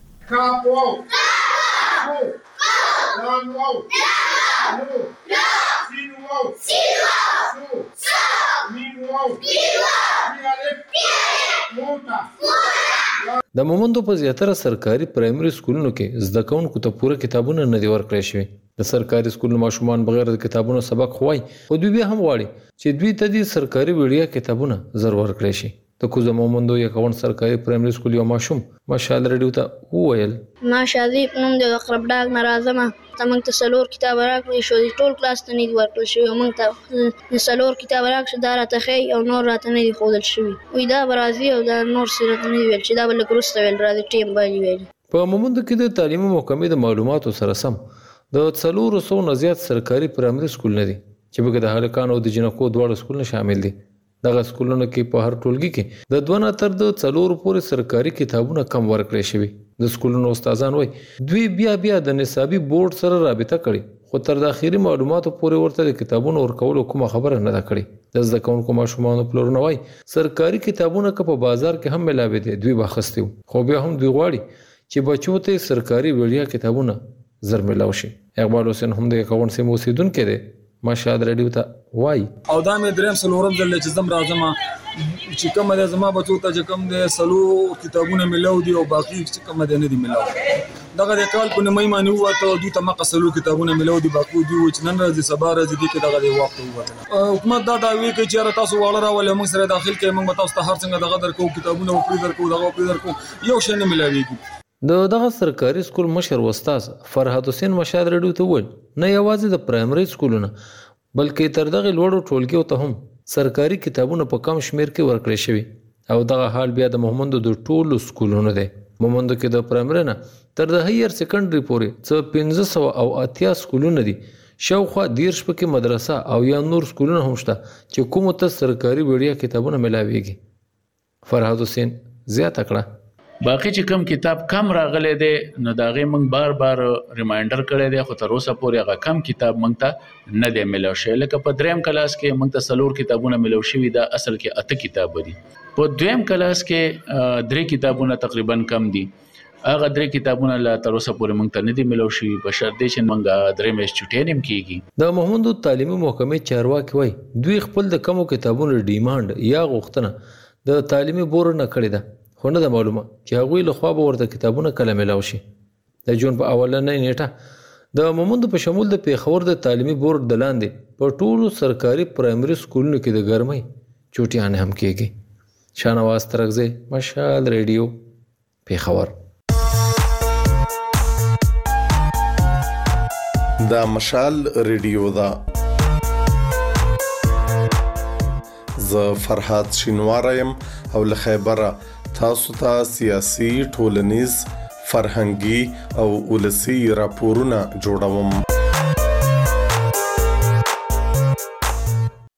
د مومندو په زیاتره سرکاري پرایمري سکولونو کې زده کوونکو ته پوره کتابونه نه دي ورکړل شوي. د سرکاري سکولونو ماشومان بغیر د کتابونو سبق خوای او دوی به هم غواړي چې دوی ته د سرکاري وړیا کتابونه زر ورکړل شي. د کوزه مومندو یکون سرکاري پرایمري سکول یو ماشوم ماشال ریډیو ته وویل
ما شادي نوم د اقرب ډاګ ناراضمه تمنګ ته سلور کتاب راکړی شو ټول کلاس ته نه دی ورکړل شوی، موږ ته سلور کتاب راکړ شو دا راته خي او نور راته نه دی خودل شوی وي دا برازي او دا نور سره نه ویل چې دا بل ګروسته ویل را دي ټیم باندې ویل.
په مومندو کې د تعلیمي محکمې د معلوماتو سره سم د څلور سو نه زیات سرکاري پرایمري سکول نه دي چې بګه د هلکانو او د جنکو دواړو سکولونه شامل دي. دغه سکولونو کې په هر ټولګي کې د دوه نه تر د څلور پورې سرکاري کتابونه کم ورکړل شوي. د سکولونو استادان وایي دوی بیا بیا د نصابي بورډ سره رابطه کړي خو تر د اخیری معلوماتو پورې ورته د کتابونو ورکولو کومه خبره نه ده کړې. د زده کوونکو ماشومانو پلرونه وایي سرکاري کتابونه که په بازار کې هم ملاوي دي دوی واخستي خو بیا هم دوی غواړي چې بچو ته سرکاري وړیا کتابونه زر ملاو شي. اقبال حسین هم د اکاونټ سیمه اوسیدونکو دی ماشاد ریډیو ته وای
او دا مې دریم سلورم دل چې زم راځم چې کوم د زما بچو ته چې کوم د سلو کتابونه ملو دي او باقي چې کوم د نه دي ملو دغه د کال په مې معنی وته دوی ته مقه سلو کتابونه ملو دي باقي دي چې نن راځي سبا راځي دي کې دغه د وخت وته حکومت دا دا وی کې چې تاسو واړه راولې موږ سره داخل کې موږ تاسو ته هر څنګه دغه درکو کتابونه او پری درکو دغه پری درکو یو شی نه ملاويږي.
د دغه سرکاري سکول مشر استاد فرهاد حسین مشاد رډیو ته وویل نه یوازې د پرایمري سکولونو بلکې تر دغه لوړو ټولګیو ته هم سرکاري کتابونه په کم شمیر کې ورکړل شوي او دغه حال بیا د مومندو د ټولو سکولونو دی. مومندو کې د پرایمري نه تر د هایر سیکنډري پورې څه پنځه سوه او اتیا سکولونه دي. شاوخوا دیرش پکې مدرسه او یا نور سکولونه هم شته چې کومو ته سرکاري وړیا کتابونه ملاویږي. فرهاد حسین زیاته کړه
باقي چې کم کتاب کم راغلی دی نو د هغې موږ بار بار ریمایندر کړی دی خو تر اوسه پورې هغه کم کتاب موږ ته نه دی میلاو شوی. لکه په دریم کلاس کې موږ ته څلور کتابونه میلاو شوي دا اصل کې اته کتابه دي. په دویم کلاس کې درې کتابونه تقریبا کم دي. هغه درې کتابونه لا تر اوسه پورې موږ ته نه دي میلاو شوي په شرط دی چې موږ درې میاشتې چټۍ نیم کېږي.
د مومندو تعلیمي محکمې چارواکي وایي دوی خپل د کمو کتابونو ډیمانډ یا غوښتنه د تعلیمي بورډ نه کړې ده خو نه ده معلومه چې هغوی له خوا به ورته کتابونه کله میلاو شي. د جون په اولنۍ نیټه د مومندو په شمول د پیښور د تعلیمي بورډ د لاندې په ټولو سرکاري پرایمري سکولونو کې د ګرمۍ چوټیانې هم کېږي. شاهنواز ترغزی مشال ریډیو پیښور.
دا مشال ریډیو دا زه فرحات شینواره يم او له خیبره تاسو ته سیاسي ټولنیز فرهنګي او ولسی راپورونه جوړوم.